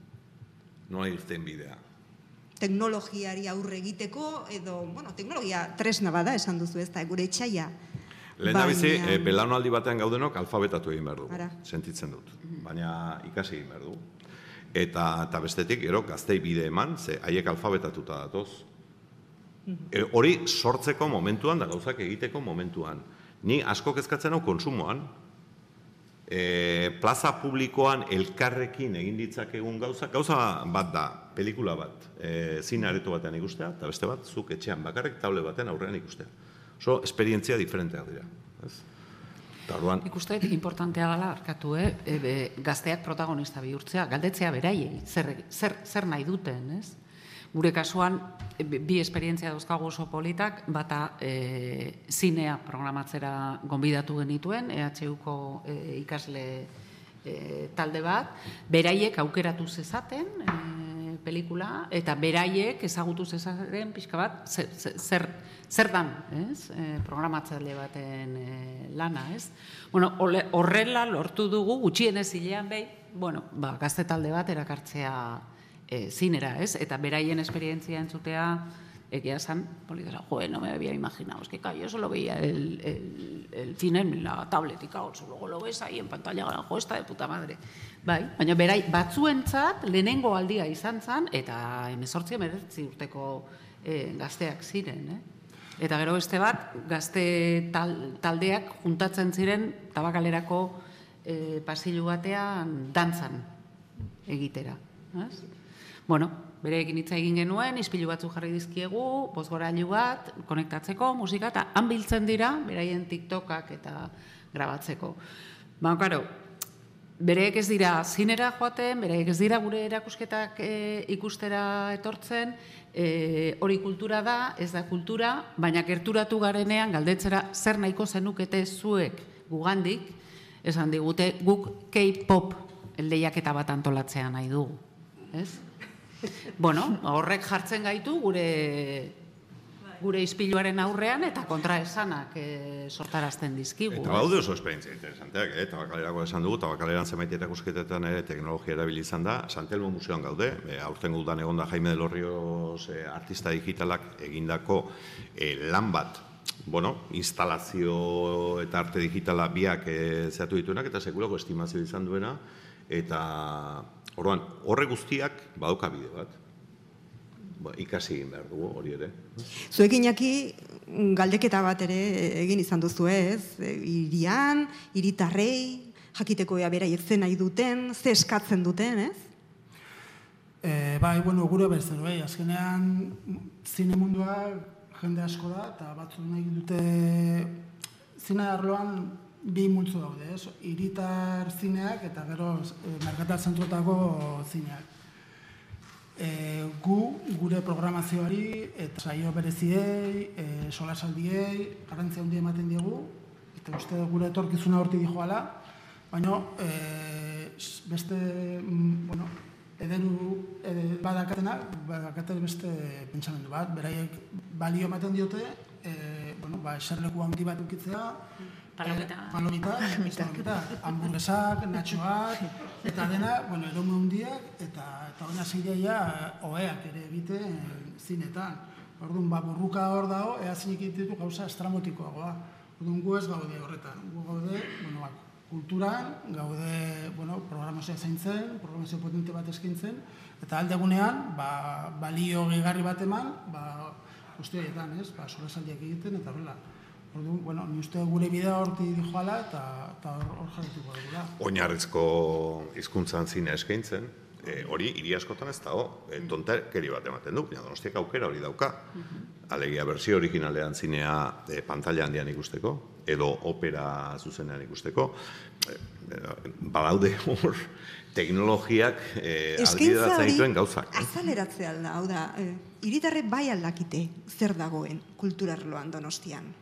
Nola irten bidea? Teknologiari aurre egiteko, edo, bueno, teknologia tresna bada, esan duzu ez da, gure etxaia. Lehen da bizi, e, belaunaldi batean gaudenok alfabetatu egin behar dugu, Ara. sentitzen dut, baina ikasi egin behar dugu. Eta, eta bestetik, gero, gaztei bide eman, ze haiek alfabetatuta datoz. E, hori sortzeko momentuan, da gauzak egiteko momentuan. Ni asko kezkatzen hau konsumoan, e, plaza publikoan elkarrekin egin ditzakegun gauza, gauza bat da, pelikula bat, e, zine areto batean ikustea, eta beste bat, zuk etxean bakarrik table batean aurrean ikustea. Oso, esperientzia diferenteak dira. Ez? Orduan... Ikuste, importantea dela, arkatu, eh? E, be, gazteak protagonista bihurtzea, galdetzea beraiei, zer, zer, zer nahi duten, ez? Gure kasuan, e, bi esperientzia dauzkagu oso politak, bata e, zinea programatzera gonbidatu genituen, E H Uko e, ikasle e, talde bat, beraiek aukeratu zezaten, e, pelikula, eta beraiek ezagutu zezaren pixka bat, zer, zer, zer dan, ez? E, programatzaile baten e, lana, ez? Bueno, horrela lortu dugu, gutxienez hilean behi, bueno, ba, gazte talde bat erakartzea e, zinera, ez? Eta beraien esperientzia entzutea, egia esan, polizera, joe, no me había imaginado, es que claro, yo solo veía el, el, el cine en la tablet, y claro, luego lo ves ahí en pantalla, jo, esta de puta madre. Bai, baina berai, batzuentzat lehenengo aldia izan zen, eta hemezortzi hemeretzi urteko e, gazteak ziren, eh? Eta gero beste bat, gazte tal, taldeak juntatzen ziren tabakalerako e, pasilu batean dantzan egitera. Ez? Bueno, bereekin hitza egin genuen, ispilu batzu jarri dizkiegu, bozgorailu bat, konektatzeko, musika, eta han biltzen dira, beraien TikTokak eta grabatzeko. Ba, karo, bereek ez dira zinera joaten, bereek ez dira gure erakusketak e, ikustera etortzen, e, hori kultura da, ez da kultura, baina gerturatu garenean galdetzera zer nahiko zenukete zuek gugandik, esan digute guk K-pop lehiaketa bat antolatzea nahi dugu, ez? Bueno, horrek jartzen gaitu gure gure ispiluaren aurrean eta kontraesanak e, sortarazten dizkigu. Eta baude oso esperientzia interesanteak, eh? Tabakalerako esan dugu, tabakaleran zenbait erakusketetan ere teknologia erabili izan da, Santelmo Museoan gaude, e, aurten gudan egon da Jaime de los Ríos e, artista digitalak egindako e, lan bat, bueno, instalazio eta arte digitala biak e, zehatu dituenak, eta sekulako estimazio izan duena, eta orduan, horre guztiak badauka bide bat. Ba, ikasi egin behar dugu, hori ere. Zuek Iñaki, galdeketa bat ere egin izan duzu ez, hirian, hiritarrei, jakiteko ea beraiek zen nahi duten, ze eskatzen duten, ez? E, bai, bueno, gure berzer, bai, azkenean zine mundua jende asko da, eta batzu nahi dute zine arloan bi multzo daude, ez? Hiritar zineak eta gero e, merkatal zentrotako zineak. E, gu, gure programazioari eta saio bereziei, e, solasaldiei, garrantzia handia ematen diegu, eta uste gure etorkizuna horti dijoala, baina e, beste, bueno, ederu e, badakatenak, badakaten beste pentsamendu bat, beraiek balio ematen diote, e, bueno, ba, eserleku handi bat ukitzea, Palomita. Eh, palomita, palomita, hamburguesak, natxoak, eta dena, bueno, edomu handiak, eta eta hona zeideia oheak ere egite zinetan. Orduan, ba, burruka hor dago, ea zinik ditu gauza estramotikoagoa. Orduan, gu ez gaude horretan. Gu gaude, bueno, ba, kulturan, gaude, bueno, programazioa zaintzen, programazio potente bat eskaintzen, eta aldegunean, ba, balio gehigarri bat eman, ba, guzti horietan, ez, ba, solasaldiak egiten, eta horrela. Orduan, bueno, ni uste gure bidea horti dijoala eta, eta hor jarrituko dugula. Oinarrizko hizkuntzan zine eskaintzen, e, hori hiri askotan ez dago, e, tontakeri bat ematen du, baina Donostiak aukera hori dauka. Alegia, bersio originalean zinea e, pantalla handian ikusteko, edo opera zuzenean ikusteko. E, e, badaude hor teknologiak e, aldideratzen dituen gauzak. Azaleratzea alda, hau da, e, hiritarrek bai aldakite zer dagoen kulturarloan Donostian.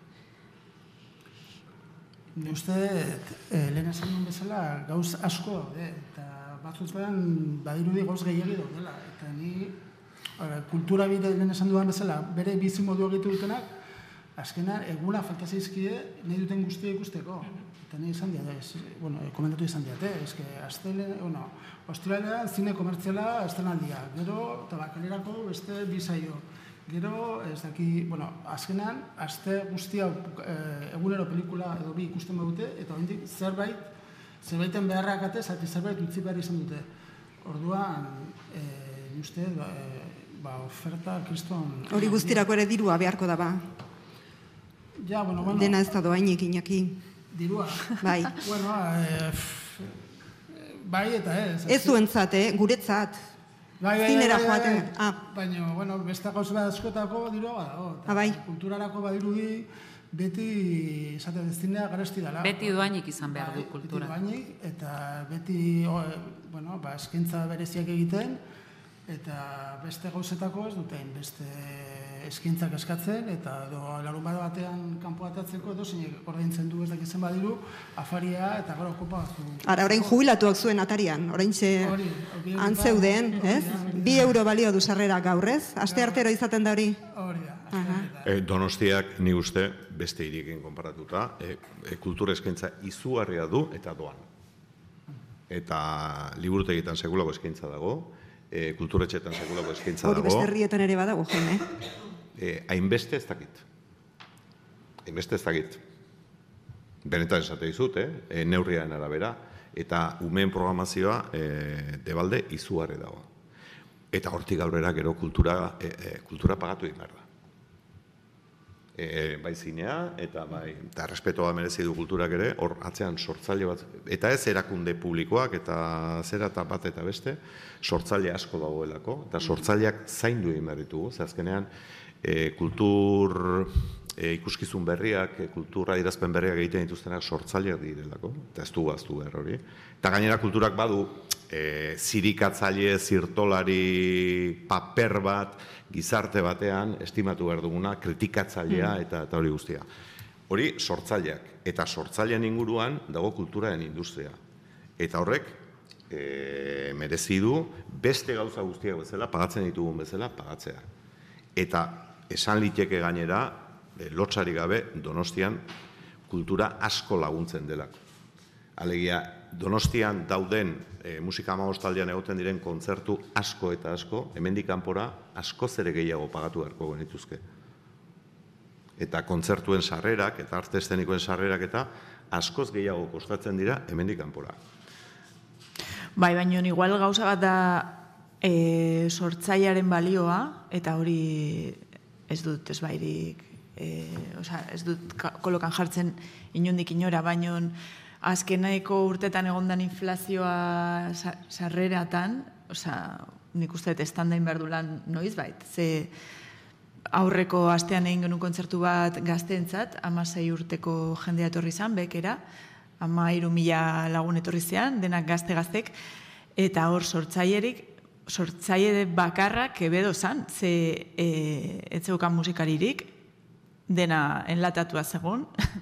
Ni uste, e, lehen esan duen bezala, gauz asko daude, eta batzuetan badirudi gauz gehiagi daudela. Eta ni, ara, kultura bide lehen esan duen bezala, bere bizi modu egitu dutenak, azkenan eguna falta zaizkie nahi duten guztia ikusteko. Eta nahi izan diate, ez, bueno, komentatu izan diate, ez que astele, bueno, ostiralean zine komertziala estenaldia, gero tabakalerako beste bizaio. Gero, ez daki, bueno, azkenan, aste guztia e, egunero pelikula edo bi ikusten badute, eta oraindik zerbait, zerbaiten beharrak ate, zati zerbait utzi behar izan dute. Orduan, e, ni uste, ba, e, ba, oferta, kriston... Hori guztirako ere dirua beharko da ba. Ja, bueno, bueno... Dena ez da doainik, Iñaki. Dirua? Bai. Bueno, e, bai eta ez. Ez zuentzat, eh? Guretzat. Bai, bai, zinera bai, joaten. bai, bai. Ah. Baina, bueno, beste gauza bat askotako dirua badago. Ah, bai. Kulturarako badirudi beti, esate, zinea garesti dela. Beti doainik izan behar du kultura. Beti doainik, eta beti, o, bueno, ba, eskaintza bereziak egiten, eta beste gauzetako ez duten, beste eskintzak eskatzen, eta edo larun bat batean kanpo atatzeko, edo zeinek ordaintzen du ez dakitzen badiru, afaria eta gero kopa batzu. Ara, orain jubilatuak zuen atarian, orain txe antzeuden, ez? Bi euro balio du sarrera gaurrez, aste artero izaten da hori? Hori da. E, Donostiak ni uste beste hiriekin konparatuta, e, e, kultura eskaintza izugarria du eta doan. Eta liburutegitan sekulako eskaintza dago, e, kulturetxetan sekulako eskaintza dago. Hori beste herrietan ere badago, jene. E, hainbeste ez dakit. Hainbeste ez dakit. Benetan esate dizut, eh? E, neurriaren arabera. Eta umeen programazioa e, debalde izugarri dago. Eta hortik aurrera gero kultura, e, e, kultura pagatu egin behar da. E, bai zinea, eta bai, eta respetoa merezi du kulturak ere, hor atzean sortzaile bat, eta ez erakunde publikoak, eta zera eta bat eta beste, sortzaile asko dagoelako, eta sortzaileak zaindu egin behar ditugu, ze azkenean, e, kultur e, ikuskizun berriak, e, kultura adierazpen berriak egiten dituztenak sortzaileak direlako, eta ez du gaztu behar hori. Eta gainera kulturak badu, e, zirikatzaile, zirtolari paper bat, gizarte batean estimatu behar duguna, kritikatzailea eta, eta hori guztia. Hori sortzaileak, eta sortzailean inguruan dago kulturaren industria. Eta horrek e, merezi du beste gauza guztiak bezala, pagatzen ditugun bezala, pagatzea. Eta esan liteke gainera, e, lotxari gabe Donostian kultura asko laguntzen delako. Alegia, Donostian dauden e, musika hamabostaldean egoten diren kontzertu asko eta asko, hemendik kanpora askoz ere gehiago pagatu beharko genituzke. Eta kontzertuen sarrerak eta arte eszenikoen sarrerak eta askoz gehiago kostatzen dira hemendik kanpora. Bai, baina igual gauza bat da e, sortzailearen balioa, eta hori ez dut ez bairik, e, oza, ez dut kolokan jartzen inondik inora, baina azkenaiko urtetan egondan inflazioa sarreratan, oza, nik uste dut estandain behar du lan noiz bait, ze aurreko astean egin genuen kontzertu bat gazteentzat, hamasei urteko jendea etorri zan, bekera, ama hiru mila lagun etorri zean, denak gazte-gaztek, eta hor sortzailerik, sortzaile bakarrak ebedo zan, ze e, ez zeukan musikaririk, dena enlatatua zegoen,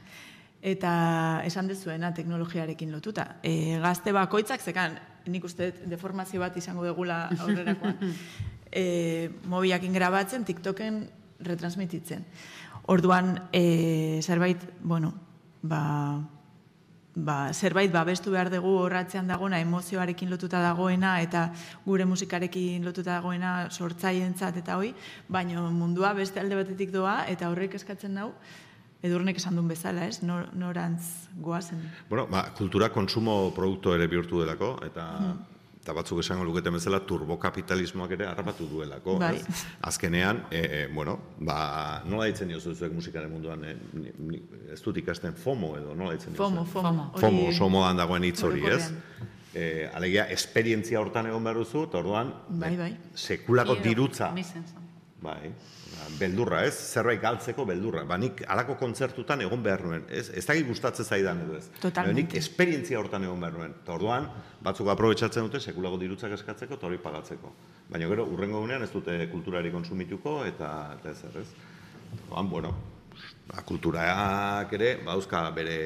eta esan dezuena teknologiarekin lotuta. E, gazte bakoitzak, zekan, nik uste deformazio bat izango degula aurrerakoan, e, mobiakin grabatzen, TikToken retransmititzen. Orduan, e, zerbait, bueno, ba, ba, zerbait babestu behar dugu horratzean dagoena, emozioarekin lotuta dagoena, eta gure musikarekin lotuta dagoena sortzaileentzat eta hoi, baina mundua beste alde batetik doa, eta horrek eskatzen dau, Edurnek esan duen bezala, ez? Nor, norantz goazen. Bueno, ba, kultura kontsumo produktu ere bihurtu delako, eta, hmm. eta batzuk esango luketen bezala turbokapitalismoak ere harrapatu duelako. Bai. Ez? Azkenean, e, e, bueno, ba, nola ditzen diozu zuek musikaren munduan, e, ni, ni, ez dut ikasten FOMO edo, nola ditzen diozu? FOMO, FOMO. FOMO, somodan dagoen hitz hori, ez? E, alegia, esperientzia hortan egon behar duzu, eta orduan, bai, bai. sekulako dirutza. Bai. Beldurra, ez? Zerbait galtzeko beldurra. Ba, nik alako kontzertutan egon behar nuen. Ez, ez dakit gustatzen zaidan edo ez. Totalmente. Nik esperientzia hortan egon behar nuen. Eta orduan, batzuk aprobetxatzen dute sekulako dirutzak eskatzeko eta hori pagatzeko. Baina gero, urrengo gunean ez dute kulturari konsumituko eta, eta ez errez. Orduan, bueno, ba, kulturak ere, bauzka bere...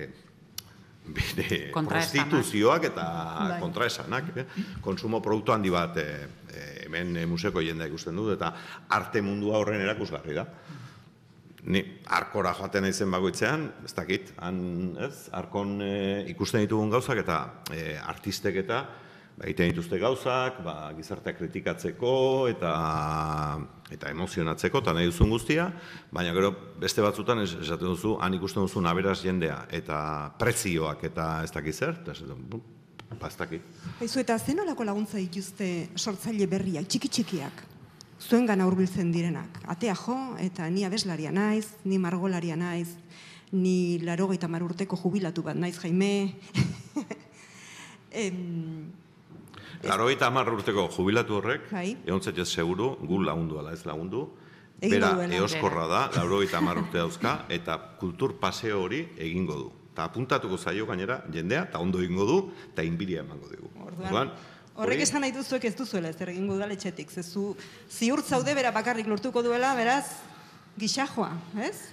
bere prostituzioak eta bai. kontraesanak. Eh? Konsumo produktu handi bat eh, hemen eh, museoko jendea ikusten dut, eta arte mundua horren erakusgarri da. Ni arkora joaten naizen bagoitzean, ez dakit, han, ez, arkon eh, ikusten ditugun gauzak eta eh, artistek eta ba, egiten dituzte gauzak, ba, gizartea kritikatzeko eta eta emozionatzeko, eta nahi duzun guztia, baina gero beste batzutan es, esaten duzu, han ikusten duzu aberaz jendea, eta prezioak eta ez dakit zer, eta ez dakit. Haizu, eta zen olako laguntza dituzte sortzaile berriak, txiki-txikiak, zuen gana hurbiltzen direnak, atea jo, eta ni abeslaria naiz, ni margolaria naiz, ni larogeita hamar urteko jubilatu bat naiz, Jaime. em, Laurogeita hamar urteko jubilatu horrek, bai. egon zaitez seguru, gu lagundu ala ez lagundu, bera eoskorra da, laurogeita hamar urte dauzka, eta kultur paseo hori egingo du. Eta apuntatuko zaio gainera jendea, eta ondo egingo du, eta inbiria emango dugu. Orduan, Horrek esan nahi duzuek ez duzuela ez egingo udaletxetik, zezu ziur zaude bera bakarrik lortuko duela, beraz, gixajoa, ez?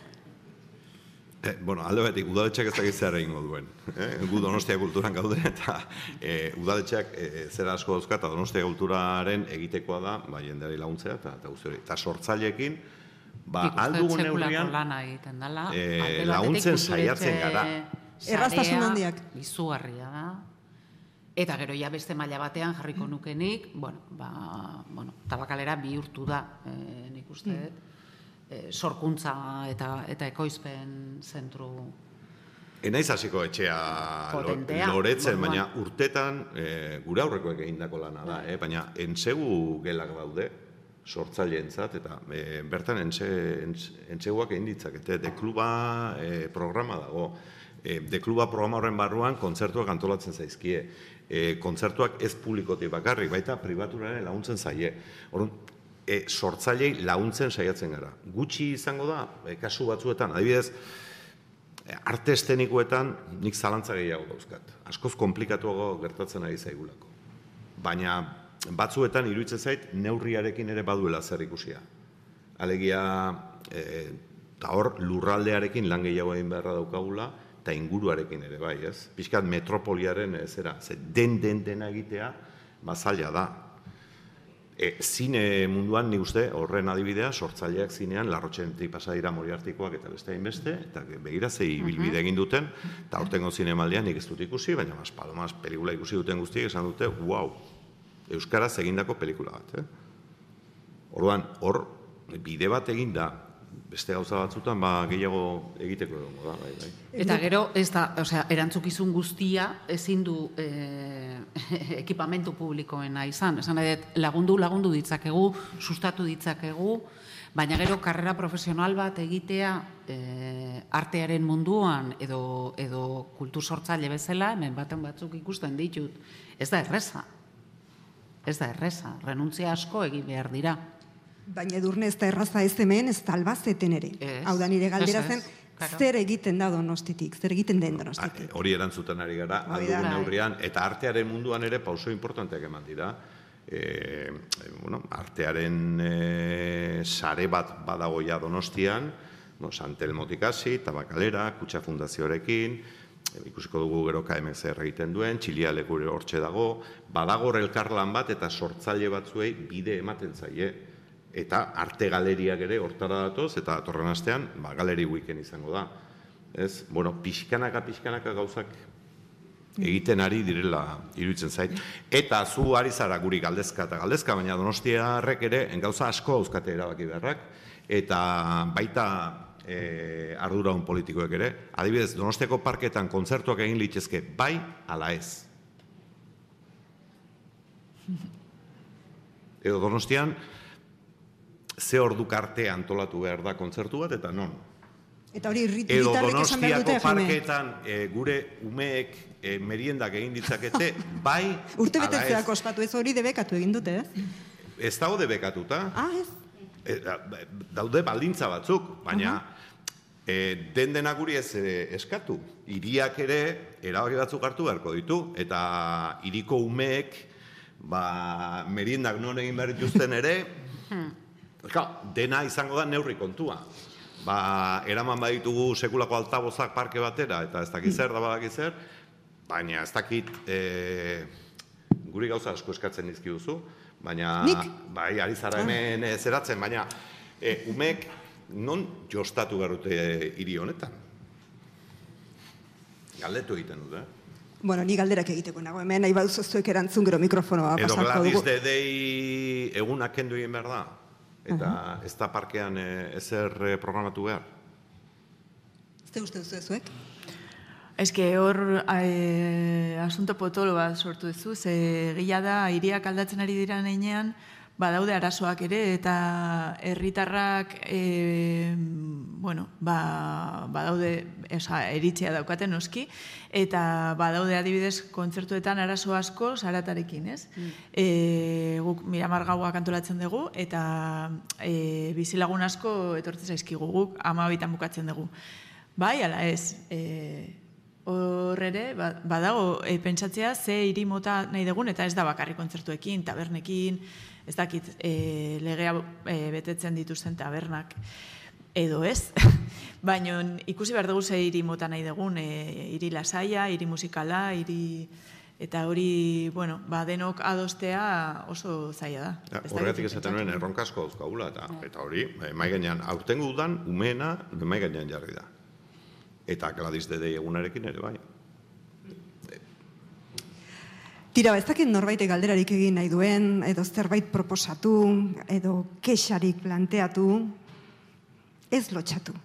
Eh, bueno, alde batik, udaletxeak ez dakit zer egingo duen. Eh? Gu Donostia kulturan gaude, eta eh, udaletxeak eh, zera asko dauzka, eta Donostia kulturaren egitekoa da, ba, jendeari laguntzea, eta, eta guzti hori. Eta sortzaileekin, ba, aldugun neurrian, eh, laguntzen saiatzen gara. Erraztasun handiak. Izugarria da. Eta gero ja beste maila batean jarriko nukenik, bueno, ba, bueno, Tabakalera bihurtu da, eh, nik uste dut. Sorkuntza eta eta ekoizpen zentru enaiz hasiko etxea loretzen, baina urtetan e, gure aurrekoek egindako lana da, eh? Baina entsegu gelak daude sortzaileentzat eta e, bertan entse, entseguak egin ditzakete. Dekluba e, programa dago. E, Dekluba programa horren barruan kontzertuak antolatzen zaizkie. E, kontzertuak ez publikotik bakarrik, baita pribaturaren laguntzen zaie. Orduan, E, sortzailei laguntzen saiatzen gara. Gutxi izango da, e, kasu batzuetan, adibidez, e, arte estenikoetan nik zalantza gehiago dauzkat. Askoz komplikatuago gertatzen ari zaigulako. Baina batzuetan iruditzen zait neurriarekin ere baduela zer ikusia. Alegia, eta e, hor lurraldearekin lan gehiago egin beharra daukagula, eta inguruarekin ere bai, ez? Pixkat metropoliaren zera, ze den den dena egitea, bazaila da. E, zine munduan, ni uste, horren adibidea, sortzaileak zinean, Larrotxenetik pasa dira Moriartikoak eta beste hainbeste, eta begira zei bilbide egin duten, eta hortengo zinemaldian nik ez dut ikusi, baina mas palomas pelikula ikusi duten guztiek esan dute, wow, euskaraz egindako pelikula bat. Eh? Orduan, hor, bide bat egin da, beste gauza batzutan, ba, gehiago egiteko egongo da, bai, bai. Eta gero, ez da, osea, erantzukizun guztia ezin du eh, ekipamentu publikoena izan. Esan nahi dut, lagundu, lagundu ditzakegu, sustatu ditzakegu, baina gero karrera profesional bat egitea eh, artearen munduan edo, edo kultur sortzaile bezala, hemen baten batzuk ikusten ditut, ez da erreza. Ez da erreza, renuntzia asko egin behar dira. Baina edurne ez da erraza ez hemen, ez da albazeten ere. Hau da nire galdera zen, zer egiten da Donostitik, zer egiten den Donostitik. Hori erantzuten ari gara, aldugun neurrian, eta artearen munduan ere pauso importanteak eman dira. E, bueno, artearen e, sare bat badagoia Donostian, no, Santelmotik hasi, Tabakalera, Kutxa Fundazioarekin, ikusiko dugu gero K M C R egiten duen, Txilialek gure hortxe dago, badagor elkarlan bat eta sortzaile batzuei bide ematen zaie. Eta arte galeriak ere hortara datoz, eta atorren astean, ba, galeri weekend izango da. Ez, bueno, pixkanaka, pixkanaka gauzak egiten ari direla iruditzen zait. Eta zu ari zara guri galdezka eta galdezka, baina Donostiarrek ere gauza asko dauzkate erabaki beharrak, eta baita e, arduraun politikoek ere. Adibidez, Donostiako parketan kontzertuak egin litzezke bai ala ez. Edo Donostian, ze orduk arte antolatu behar da kontzertu bat, eta non. Eta hori Edo Donostiako parketan e, gure umeek e, meriendak egin ditzakete, bai, urte betetzeak ospatu ez hori debekatu egin dute, ez? Ez dago debekatuta. Ah, ez? E, daude baldintza batzuk, baina e, den dena guri ez e, eskatu. Hiriak ere erabaki batzuk hartu beharko ditu, eta hiriko umeek ba, meriendak non egin behar dituzten ere, dena izango da neurri kontua. Ba, eraman baditugu sekulako altabozak parke batera, eta ez dakit zer da badakit zer, baina ez dakit e, guri gauza asko eskatzen dizki duzu, baina bai, ari zara hemen e, zeratzen, baina e, umek non jostatu garute hiri honetan? Galdetu egiten dut, eh? Bueno, ni galderak egiteko nago, hemen nahi baduzu zuek erantzun gero mikrofonoa pasako dugu. Edo Gladys Dedei egunak kendu egin behar da? Eta uh-huh. ez da parkean e, ezer e, programatu behar? Ze uste duzu ezuek? Ez que hor e, asunto potolo bat sortu duzu, ze gila da, hiriak aldatzen ari dira neinean, badaude arazoak ere, eta herritarrak e, bueno, ba, badaude, esa, eritzea daukaten noski, eta badaude adibidez kontzertuetan arazo asko zaratarekin, ez? Mm. E, guk Miramar Gauak antolatzen dugu, eta e, bizilagun asko etortzen zaizkigu guk, hamabitan bukatzen dugu. Bai, ala ez, e, hor ere, badago, e, pentsatzea ze hiri mota nahi dugun, eta ez da bakarrik kontzertuekin, tabernekin, ez dakit, e, legea e, betetzen dituzten tabernak, edo ez. Baina ikusi behar dugu ze hiri mota nahi dugun, e, hiri lasaia, hiri musikala, hiri... Eta hori, bueno, ba, denok adostea oso zaila da. Horregatik esaten nuen erronka asko dauzkagula, eta hori, mai gainean, aurtengo udan, umeena, mai gainean jarri da. Eta Gladys Dedei egunarekin ere, bai. Tira, ez dakit norbaitek galderarik egin nahi duen, edo zerbait proposatu, edo kexarik planteatu, ez lotxatu.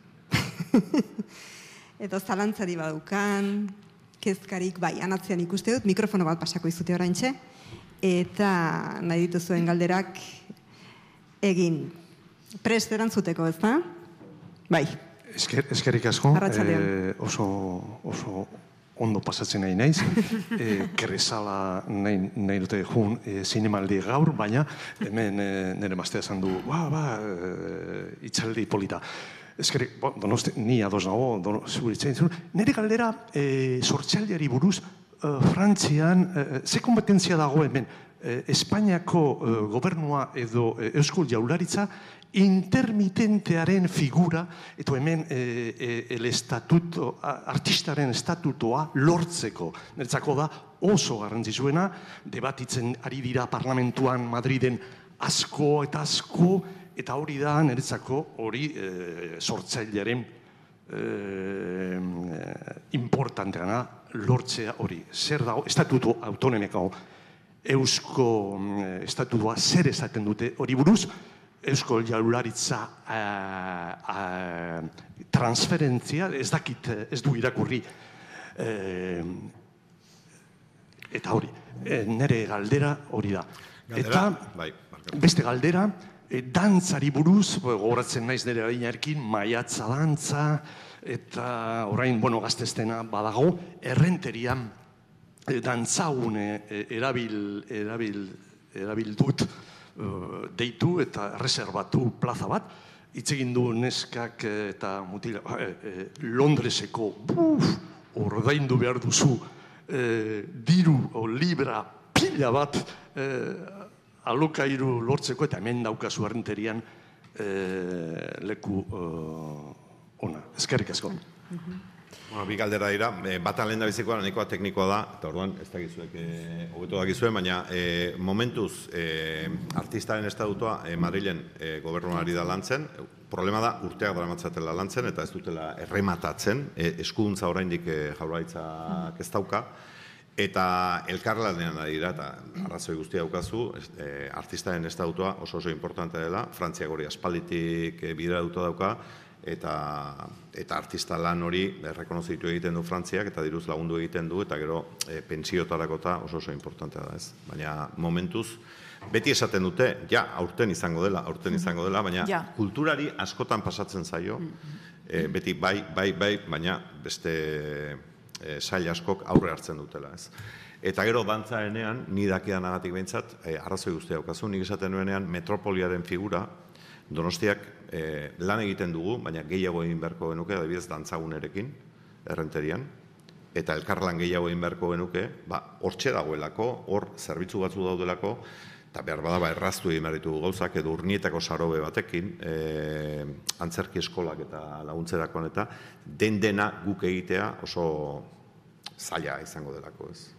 Edo zalantzari badukan, kezkarik, bai, anatzean ikuste dut, mikrofono bat pasako izute oraintxe, eta nahi dituzuen galderak egin. Prest erantzuteko, ez da? Bai. Eskerrik asko, oso ondo pasatzen nahi naiz, kerrezala nahi dute jun zinemaldi gaur, baina hemen nire maztea esan du, ba, ba, itxaldi polita. Eskerrik, donosti, ni ados nago, zuritzen zuen. Nire galdera, sortxaldiari buruz, Frantzian, ze kompetentzia dago hemen, Espainiako gobernua edo Euskal Jaurlaritza, intermitentearen figura, eta hemen el estatuto, artistaren estatutoa lortzeko. Niretzako da oso garrantzizuena, debatitzen ari dira parlamentuan Madriden asko eta asko, eta hori da, niretzako, hori sortzailearen importanteana lortzea hori. Zer dago, estatuto autonomiko, Eusko estatutua zer esaten dute hori buruz, Eusko Jaurlaritza transferentzia, ez dakit, ez du irakurri. Eta hori, nire galdera hori da. Eta beste galdera, dantzari buruz, gogoratzen naiz nire harinarekin, maiatza dantza, eta orain, bueno, gaztestena badago, errenterian dantzagune erabil dut deitu eta reservatu plaza bat, hitz egin du neskak eta mutila, Londreseko, ordaindu behar duzu, diru o libra pila bat, alokairu lortzeko, eta hemen daukazu errenterian leku ona. Eskerrik asko. Bi galdera dira, bata lehen da bizikoa, nahikoa teknikoa da, eta orduan ez dakizuek hobeto dakizuen, baina momentuz artistaren estatutua Madrilen gobernuari da lantzen, problema da urteak dara matzatela lantzen, eta ez dutela errematatzen, eskuduntza oraindik Jaurlaritzak ez dauka, eta elkarlanean ari dira, eta arrazoi guztia daukazu, artistaren estatutua oso oso importante dela, Frantziak hori aspalditik bideratuta dauka, eta artista lan hori errekonozitu egiten du Frantziak, eta diruz lagundu egiten du, eta gero pentsiotarakota oso oso importantea da ez. Baina momentuz, beti esaten dute, ja, aurten izango dela, aurten izango dela, baina kulturari askotan pasatzen zaio, beti bai, bai, bai, baina beste sail askok aurre hartzen dutela ez. Eta gero dantzarenean, ni dakidan agatik behintzat, arrazoi guztia daukazu, nik esaten nuenean metropoliaren figura, Donostiak lan egiten dugu, baina gehiago egin beharko genuke, adibidez dantzagunerekin, errenterian, eta elkarlan gehiago egin beharko genuke, hortxe dagoelako, hor zerbitzu batzu daudelako, eta behar bada erraztu egin behar ditugu gauzak, edo urnietako sarobe batekin, antzerki eskolak eta laguntzerakoan, eta den dena guk egitea oso zaila izango delako, ez.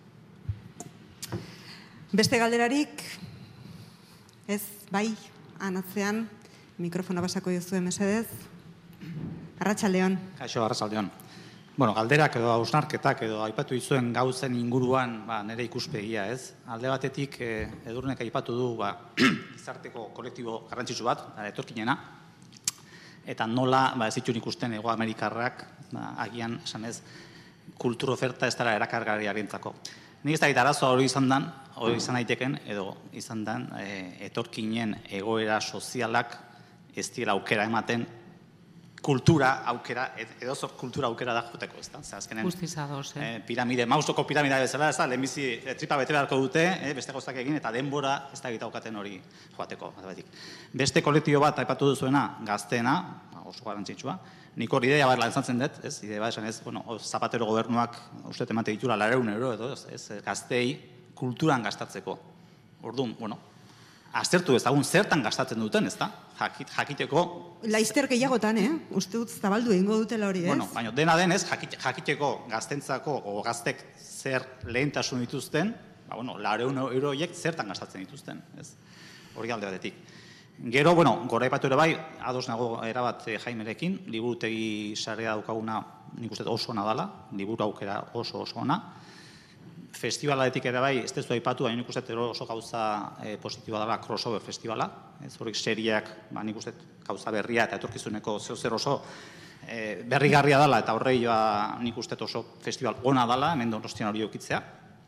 Beste galderarik, ez, bai, anatzean, mikrofona basako jozue mesedez. Arratsaldeon. Kaixo, arratsaldeon. Bueno, galderak edo hausnarketak edo aipatu dizuen gauzen inguruan nire ikuspegia, ez? Alde batetik Edurnek aipatu du gizarteko kolektibo garrantzitsu bat, etorkinena, eta nola ez dituen ikusten Hego Amerikarrak agian, esan ez, kultur oferta ez dara erakargarriarentzako. Nik ez dakit arazoa hori izan dan, hori izan daiteken, edo izan dan, etorkinen egoera sozialak ez dira aukera ematen, kultura aukera, edo zor kultura aukera da joteko, ez da? Guztiz ados, eh? Piramide, mausoko piramidea bezala, ez da, lehenbizi tripa bete beharko dute, beste gozak egin, eta denbora ez da egitaukaten hori joateko. Beste kolektibo bat aipatu duzuena, gazteena, oso garrantzitsua. Nik hor ideia bat lanzatzen dut, ez? Ideia bat esan ez, bueno, Zapatero gobernuak uste emate ditula lareun euro edo, ez? Gaztei kulturan gastatzeko. Orduan, bueno, aztertu ezagun zertan gastatzen duten, ez da? Jakiteko... Laizter gehiagotan, eh? Uste dut zabaldu egingo dutela hori, ez? Bueno, baina dena denez, jakiteko gaztentzako o gaztek zer lehentasun dituzten, ba, bueno, lareun euroiek zertan gastatzen dituzten, ez? Hori alde batetik. Gero, bueno, gora ipatu ere bai, ados nago erabat Jaimerekin, liburutegi sarea daukaguna nik uste oso ona dela, liburu aukera oso oso ona. Festivalaetik ere bai, ez dezu aipatu, baina nik uste oso gauza positiboa dela crossover festivala. Ez horik seriak, nik uste gauza berria eta etorkizuneko zeo zer oso berrigarria dela eta horrei nik uste oso festival ona dela, hemen Donostian hori eukitzea.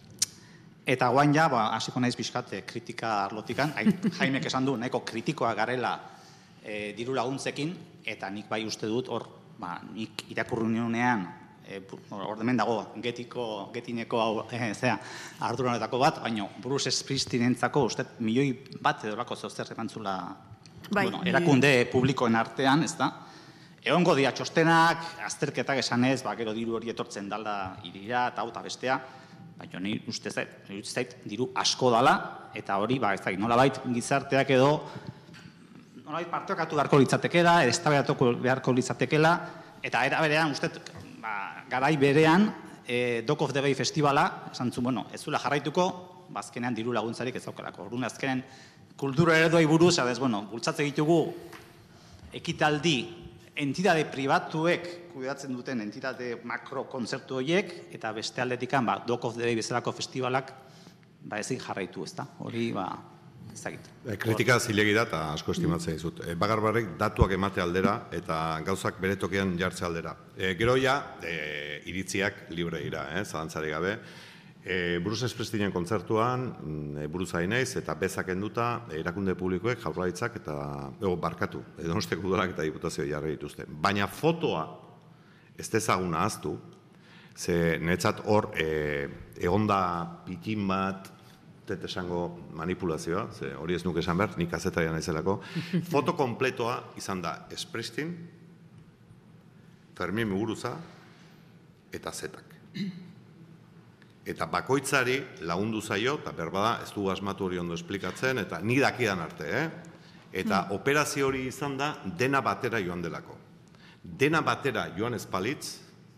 Eta guain ja, hasiko naiz pixkat kritika arlotikan, Jaimek esan du, nahiko kritikoa garela diru laguntzekin, eta nik bai uste dut, hor, nik irakurri nuenean, hor demen dago, getiko, getineko arduranetako bat, baina Bruce Springsteenentzako uste milioi bat edolako zeozer emantzula erakunde publikoen artean, ez da? Egongo dira txostenak, azterketak esanez, gero diru hori etortzen dalda irira eta hau eta bestea, baina ni uste zait diru asko dala, eta hori, ba, ez da, nolabait gizarteak edo, nolabait parteokatu beharko litzatekela, eztabaidatuko beharko litzatekela, eta era berean, uste, garai berean, Dock of the Bay festivala, esan zu, bueno, ez zuela jarraituko, bazkenean diru laguntzarik ez daukarako. Orduan, azkenen, kultura ereduai buruz, adez, bueno, bultzatze ditugu ekitaldi, entidade pribatuek kudeatzen duten entitate makro kontzertu horiek, eta beste aldetikan, ba, Dock of the Bay bezalako festivalak, ba, ezin jarraitu, ez da? Hori, ba, ezagit. Kritika zilegi da, eta asko estimatzea izut. Bagarbarrek datuak emate aldera, eta gauzak bere tokian jartze aldera. Gero ja, iritziak libre dira, zalantzarik gabe. Bruce Springsteenen kontzertuan, buruz ari naiz, eta bezak enduta, erakunde publikoek, jaurlaritzak, eta ego barkatu, Donostiako udalak eta diputazioa jarri dituzte. Baina fotoa, ez dezaguna ahaztu, ze netzat hor, egonda pikin bat, tet esango manipulazioa, ze hori ez nuke esan behar, nik azetaria naizelako, foto kompletoa izan da Springsteen, Fermin Muguruza, eta Zetak. Eta bakoitzari lagundu zaio, eta berbada ez du asmatu hori ondo esplikatzen, eta ni dakidan arte, eh? Eta operazio hori izan da dena batera joan delako. Dena batera joan ezpalitz,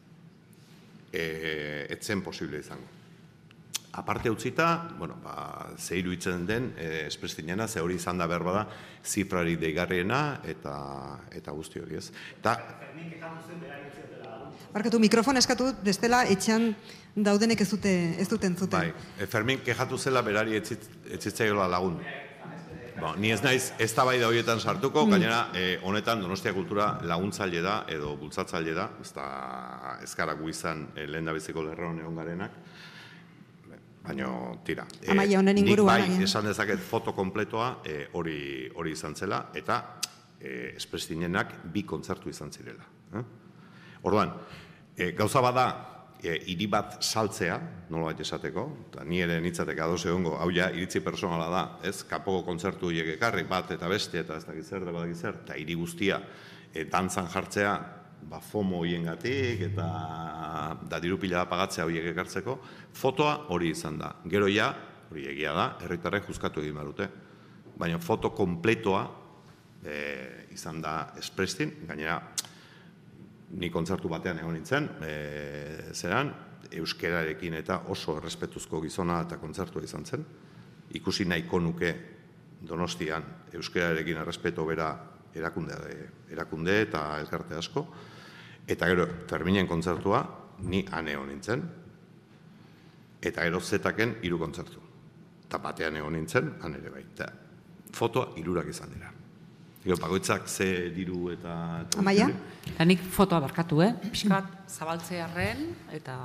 etzen posible izango. Aparte utzita, bueno, ze iruditzen den, Springsteenena, ze hori izan da berbada, zifrari deigarriena, eta guzti hori ez. Eta... Barkatu, mikrofon eskatu dut, bestela etxean daudenek ez duten zuten. Bai, Fermin kexatu zela berari etzitzaiola lagun. Ni ez naiz, ez da bai da horietan sartuko, gainera honetan Donostia Kultura laguntzaile da, edo bultzatzaile da, ez gara gu izan lehen da beziko lerroan egon garenak, baina tira. Amaia honen inguruan. Nik bai, esan dezaket foto kompletoa hori izan zela, eta Springsteenenak bi kontzertu izan zirela. Orduan, gauza bada, hiri bat saltzea, nola baita esateko, eta ni ere nitzatek ados egongo, hau ja, iritzi personala da, ez, kapoko kontzertu horiek ekarri, bat eta beste, eta ez dakit zer, da badak zer, eta hiri guztia, dantzan jartzea, ba, FOMO horien gatik, eta da diru pila da pagatzea horiek ekartzeko, fotoa hori izan da. Gero ja, hori egia da, herritarrek juzkatu egin barute, baina foto kompletoa izan da Springsteen, gainera, ni kontzertu batean egon nintzen, zeran, euskerarekin eta oso errespetuzko gizona eta kontzertua izan zen. Ikusi nahiko nuke Donostian euskerarekin errespeto bera erakunde eta elkarte asko. Eta gero, Ferminen kontzertua, ni ane egon nintzen. Eta gero Zetaken hiru kontzertu. Eta batean egon nintzen, ane ere bai. Fotoa hirurak izan dira. Ego, bagoitzak ze diru eta... Amaia? Eta nik fotoa barkatu, eh? Piskat zabaltzearen, eta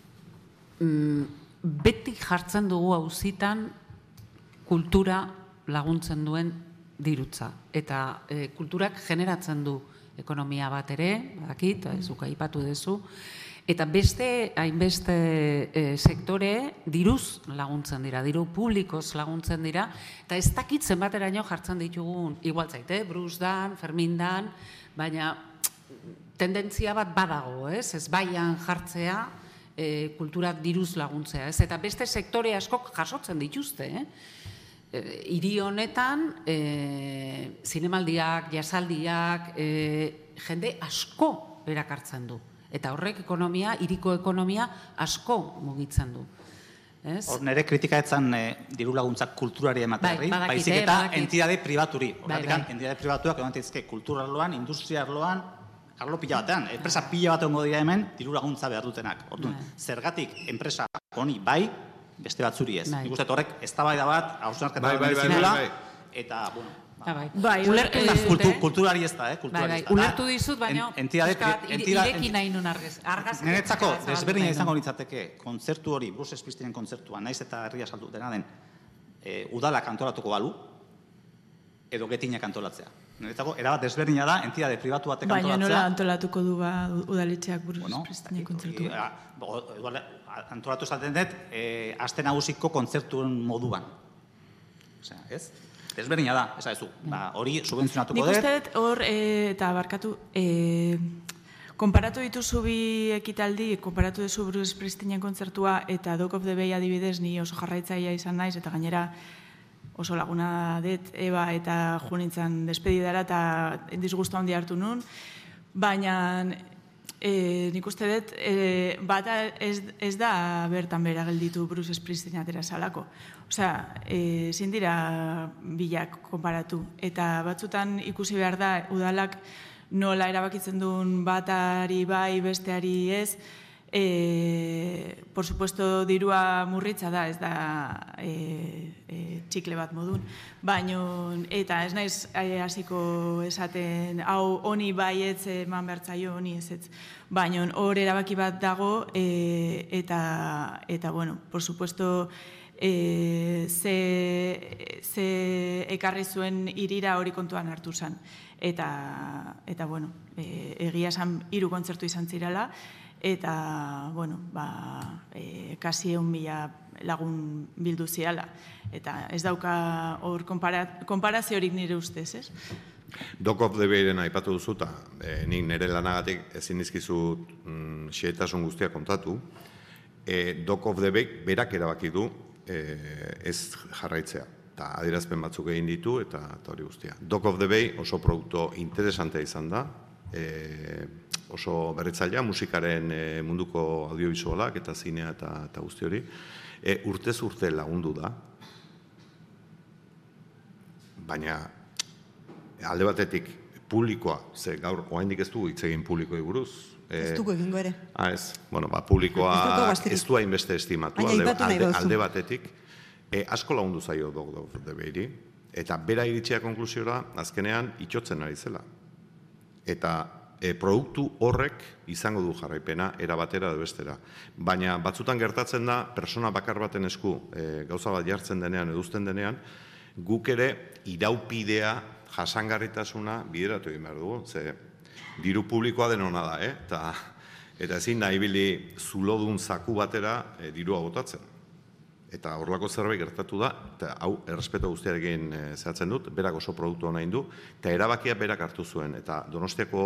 beti jartzen dugu auzitan kultura laguntzen duen dirutza. Eta kulturak generatzen du ekonomia bat ere, badakit, ezuka aipatu duzu, eta beste, hainbeste sektore diruz laguntzen dira, diru publikoz laguntzen dira, eta ez dakit zenbateraino jartzen ditugun, igual zaite, Bruce dan, Fermin dan, baina tendentzia bat badago, ez? Ez baian jartzea, e, kultura diruz laguntzea, ez? Eta beste sektore askok jasotzen dituzte, eh? E, hiri honetan, e, zinemaldiak, jasaldiak, e, jende asko erakartzen du. Eta horrek ekonomia, hiriko ekonomia asko mugitzen du. Hor nire kritika etzan diru laguntzak kulturari ematerri, baizik eta entidade pribaturi. Horretik, entidade pribatuak egon daitezke kultura arloan, industria arloan, arlo pila batean. Enpresa pila bat egongo dira hemen diru laguntza behar dutenak. Orduan, zergatik enpresa honi bai, beste batzuri ez. Nik uste horrek eztabaida bat, hausnarketa bat dizidula, eta, bueno, kulturari ez da, eh? Ulertu dizut, baina ireki nahi nun argaz. Niretzako, desberdina izango nintzateke, kontzertu hori, Bruce Springsteenen kontzertua, naiz eta herria saldu dena den, udalak antolatuko balu, edo Getinak antolatzea. Niretzako, erabat desberdina da, entidade pribatu batek antolatzea. Baina nola antolatuko du ba udaletxeak Bruce Springsteenen kontzertua? Antolatu esaten dut, aste nagusiko kontzertuen moduan. Osea, ez? Desberdina da, ez da, hori subentzionatuko dut. Nik uste dut hor, eta barkatu, konparatu dituzu bi ekitaldi, konparatu duzu Bruce Springsteenen kontzertua eta Dock of the Bay adibidez, ni oso jarraitzaia izan naiz, eta gainera oso laguna dut, Eba, eta junintzen despedidara, eta disgustu handi hartu nun, baina nik uste dut, bata ez da bertan bera gelditu Bruce Springsteen atera salako. Osea, ezin dira bilak konparatu. Eta batzutan ikusi behar da, udalak nola erabakitzen duen batari bai, besteari ez, por supuesto dirua murritza da, ez da txikle bat modun. Baina, eta ez naiz hasiko esaten, hau honi bai ez eman bertzaio, honi ez ez. Baina hor erabaki bat dago, eta, bueno, por supuesto, ze ekarri zuen irira hori kontuan hartu zen. Eta, bueno, egia esan hiru kontzertu izan zirala, eta, bueno, kasi egun mila lagun bildu ziala. Eta ez dauka hor konparaziorik nire ustez, ez? Dock of the Bayren aipatu duzu, eta nik nire lanagatik ezin dizkizu xehetasun guztia kontatu. Dock of the Bay berak erabaki du ez jarraitzea. Eta adierazpen batzuk egin ditu, eta hori guztia. Dock of the Bay oso produktu interesantea izan da, oso berritzailea, musikaren munduko audiovisualak eta zinea eta guzti hori. Urtez urte lagundu da, baina alde batetik publikoa, ze gaur oraindik ez dugu hitz egin publikoei buruz. Ez dugu egingo ere. Ah, ez. Bueno, ba, publikoa ez du hainbeste estimatu alde batetik. Asko lagundu zaio Dock of the Bayri, eta bera iritsia konklusiora azkenean itxotzen ari zela. Eta produktu horrek izango du jarraipena erabatera edo bestera. Baina batzutan gertatzen da, persona bakar baten esku gauza bat jartzen denean, eduzten denean, guk ere iraupidea, jasangarritasuna bideratu egin behar dugu. Ze diru publikoa denona da, eta ezin nahi bili zulodun zaku batera dirua botatzen. Eta horrelako zerbait gertatu da, eta hau, errespeto guztiarekin zehatzen dut, berak oso produktu hona indu, eta erabakia berak hartu zuen. Eta Donostiako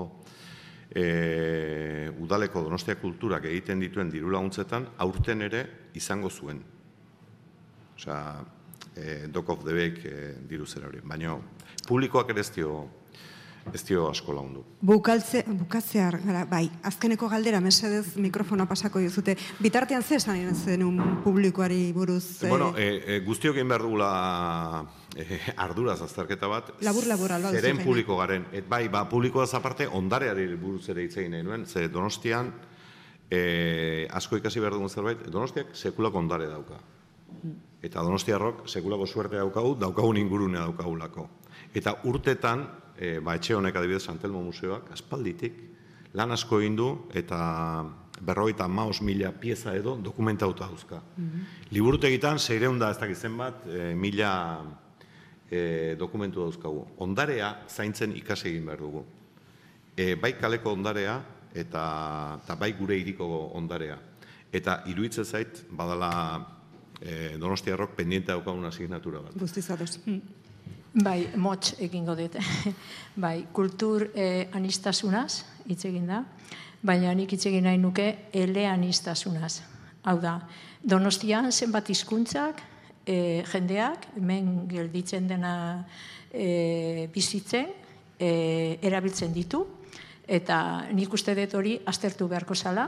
udaleko Donostia kulturak egiten dituen diru laguntzetan, aurten ere izango zuen. Osea, Dock of the Bayk diru zera hori. Baina publikoak ere ez dio asko lagundu. Bukatzear, bai, azkeneko galdera, mesedez mikrofona pasako dizute. Bitartean ze esan zenun publikoari buruz? Bueno, guztiok egin behar dugula arduraz azterketa bat. Labur-labur alba. Zeren publiko garen. Bai, ba, publikoaz aparte, ondareari buruz ere hitz egin nahi nuen. Ze Donostian, asko ikasi behar dugun zerbait, Donostiak sekulako ondare dauka. Eta Donostiarrok sekulako suerte daukagu, daukagun ingurunea daukagulako. Eta urtetan, etxe honek adibidez Santelmo Museoak, aspalditik, lan asko egin du, eta berrogeita hamabost mila pieza edo dokumentauta dauzka. Liburutegitan, seiehun da ez dakizen bat, mila dokumentu dauzkagu. Ondarea zaintzen ikasi egin behar dugu. Bai kaleko ondarea, eta bai gure hiriko ondarea. Eta iruditzen zait, badala Donostiarrok pendiente daukagun asignatura bat. Guztiz ados. Bai, motz egingo dut. Bai, kultur anistasunaz, hitz egin da, baina nik hitz egin nahi nuke eleanistasunaz. Hau da, Donostian zenbat hizkuntzak jendeak, hemen gelditzen dena bizitzen, erabiltzen ditu, eta nik uste dut hori aztertu beharko zala,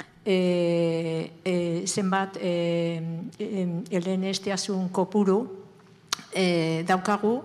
zenbat eleaniztasun kopuru daukagu,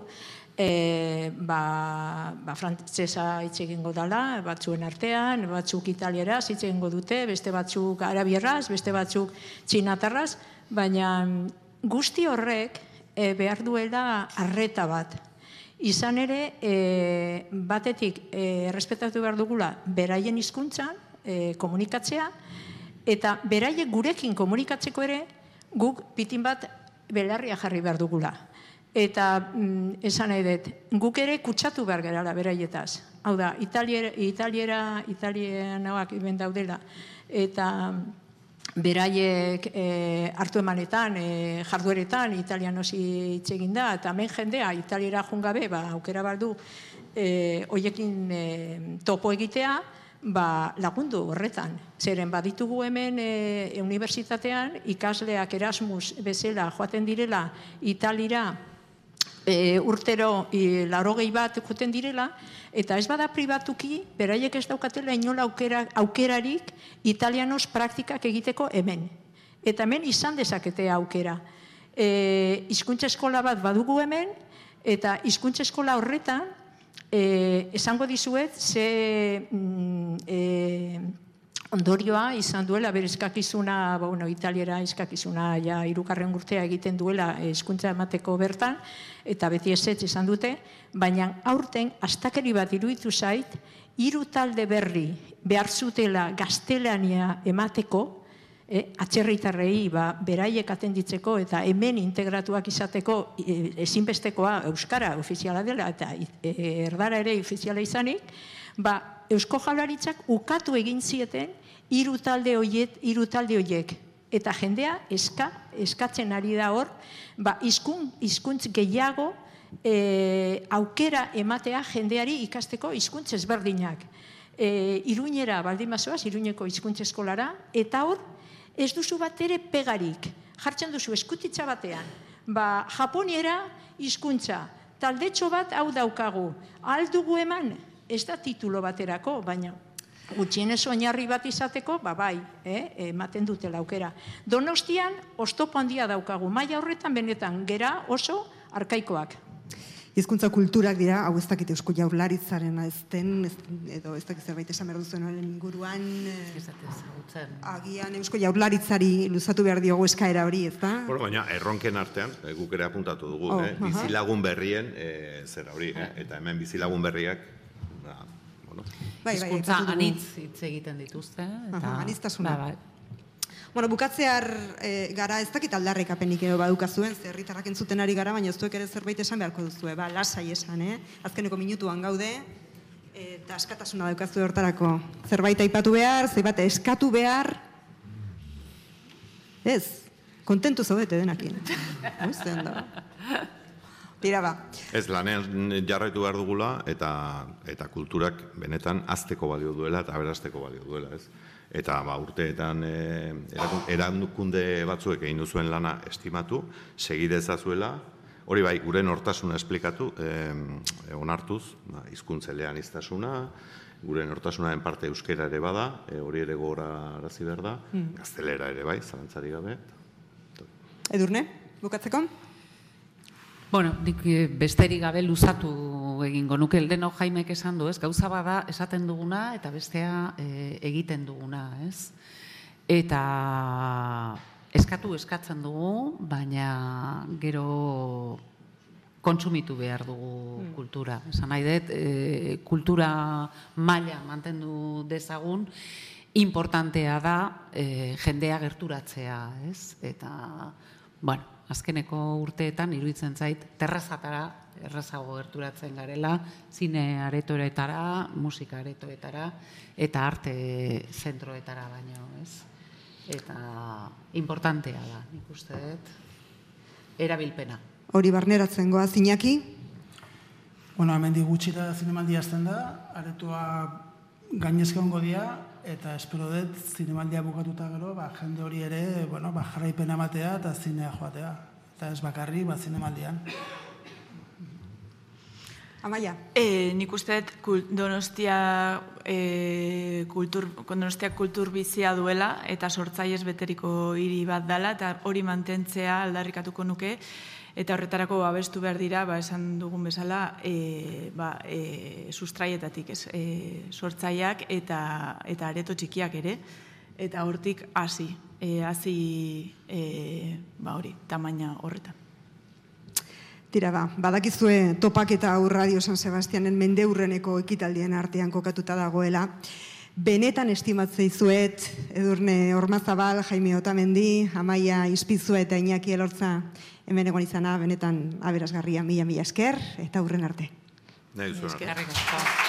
frantzesa hitz egingo dela, batzuen artean, batzuk italieraz hitz egingo dute, beste batzuk arabieraz, beste batzuk txinatarraz, baina guzti horrek behar duela arreta bat. Izan ere, batetik errespetatu behar dugula beraien hizkuntzan komunikatzea, eta beraiek gurekin komunikatzeko ere guk pitin bat belarria jarri behar dugula. Eta esan nahi dut, guk ere kutsatu behar gerala beraietaz. Hau da, italiera, italianoak ben daudela, eta beraiek hartu emanetan, jardueretan, italianoz hitz egin da, eta hemen jendea, italiera jungabe, aukera behar du, hoiekin topo egitea, lagundu horretan. Zeren baditugu hemen unibertsitatean, ikasleak Erasmus bezala joaten direla, Italira, urtero laurogei bat joten direla, eta ez bada pribatuki, beraiek ez daukatela inola aukerarik italianoz praktikak egiteko hemen. Eta hemen izan dezakete aukera. Hizkuntza eskola bat badugu hemen, eta hizkuntza eskola horretan, esango dizuet, ze ondorioa izan duela, bere eskakizuna, italiera eskakizuna hirugarren urtea egiten duela hizkuntza emateko bertan, eta beti ezetz izan dute, baina aurten astakeri bat iruditu zait, hiru talde berri behar zutela gaztelania emateko, atzerritarrei beraiek atenditzeko eta hemen integratuak izateko ezinbestekoa euskara ofiziala dela eta erdara ere ofiziala izanik, Eusko Jaurlaritzak ukatu egin zieten hiru talde horiek eta jendea eskatzen ari da hor, hizkuntz gehiago aukera ematea jendeari ikasteko hizkuntz ezberdinak. Iruñera baldin bazoaz, Iruñeko hizkuntz eskolara, eta hor ez duzu bat ere pegarik. Jartzen duzu eskutitza batean, japoniera hizkuntza, taldetxo bat hau daukagu, aldugu eman, ez da titulo baterako, baina gutxienez oinarri bat izateko, bai, ematen dutela aukera. Donostian, oztopo handia daukagu, maila horretan benetan, gera oso arkaikoak. Hizkuntza kulturak dira, hau ez dakit Eusko Jaurlaritzaren ezten, edo ez dakit zerbait esan behar duzuen horren inguruan, agian Eusko Jaurlaritzari luzatu behar diogu eskaera hori, ez da? Baina, erronken artean, guk ere apuntatu dugu, bizilagun berrien zera hori, eta hemen bizilagun berriak, hizkuntza anitz hitz egiten dituzte. Aniztasuna. Bueno, bukatzear gara ez dakit aldarrikapenik edo badukazuen, herritarrak entzuten ari gara, baina ez duek ere zerbait esan beharko duzue, lasai esan, azkeneko minutuan gaude, eta askatasuna daukazu hortarako. Zerbait aipatu behar, zerbait eskatu behar, ez, kontentu zaudete denakin. Guztien da. Tira ba. Ez, lanean jarraitu behar dugula, eta kulturak benetan azteko balio duela, eta aberasteko balio duela, ez? Eta urteetan erakunde batzuek egin duzuen lana estimatu, segidezazuela, hori bai, gure nortasuna esplikatu, onartuz, hizkuntzelean iztasuna, gure nortasunaren parte euskera ere bada, hori ere gora arazi behar da, gaztelera ere bai, zalantzari gabe. Edurne, bukatzeko? Bueno, nik besterik gabe luzatu egingo nuke, eldeno Jaimek esan du, ez? Gauza bada esaten duguna eta bestea egiten duguna, ez? Eta eskatu eskatzen dugu, baina gero kontsumitu behar dugu kultura. Esan nahi dut, kultura maila mantendu dezagun, importantea da jendea gerturatzea, ez? Eta, bueno, azkeneko urteetan iruditzen zait terrazatara errazago gerturatzen garela, zine aretoetara, musika aretoetara eta arte zentroetara baino, ez? Eta importantea da, nik uste dut, erabilpena. Hori barneratzen goaz, Iñaki? Bueno, hemendik gutxira zinemaldia hasten da, aretoa gainezka hongo dia, eta espero dut zinemaldia bukatuta gero, ba, jende hori ere, bueno, ba, jarraipena ematea eta zinea joatea. Eta ez bakarri, ba, zinemaldian. Amaia. E, nik uste dut Donostia e, kultur, Donostia kultur bizia duela eta sortzaiez beteriko hiri bat dela eta hori mantentzea aldarrikatuko nuke eta horretarako babestu behar dira, ba, esan dugun bezala, e, ba, e, sustraietatik, ez, e, sortzaiak eta, eta areto txikiak ere, eta hortik hasi, e, hasi e, ba, hori, tamaina horretan. Tira ba, badakizue topaketa hau Radio San Sebastianen mendeurreneko ekitaldien artean kokatuta dagoela. Benetan estimatzei zuet, Edurne Ormazabal, Jaime Otamendi, Amaia Izpizua eta Iñaki Elortza hemen egon izana, benetan aberasgarria, mila mila esker, eta hurren arte. Nahi zuen arte. Eskerrik asko.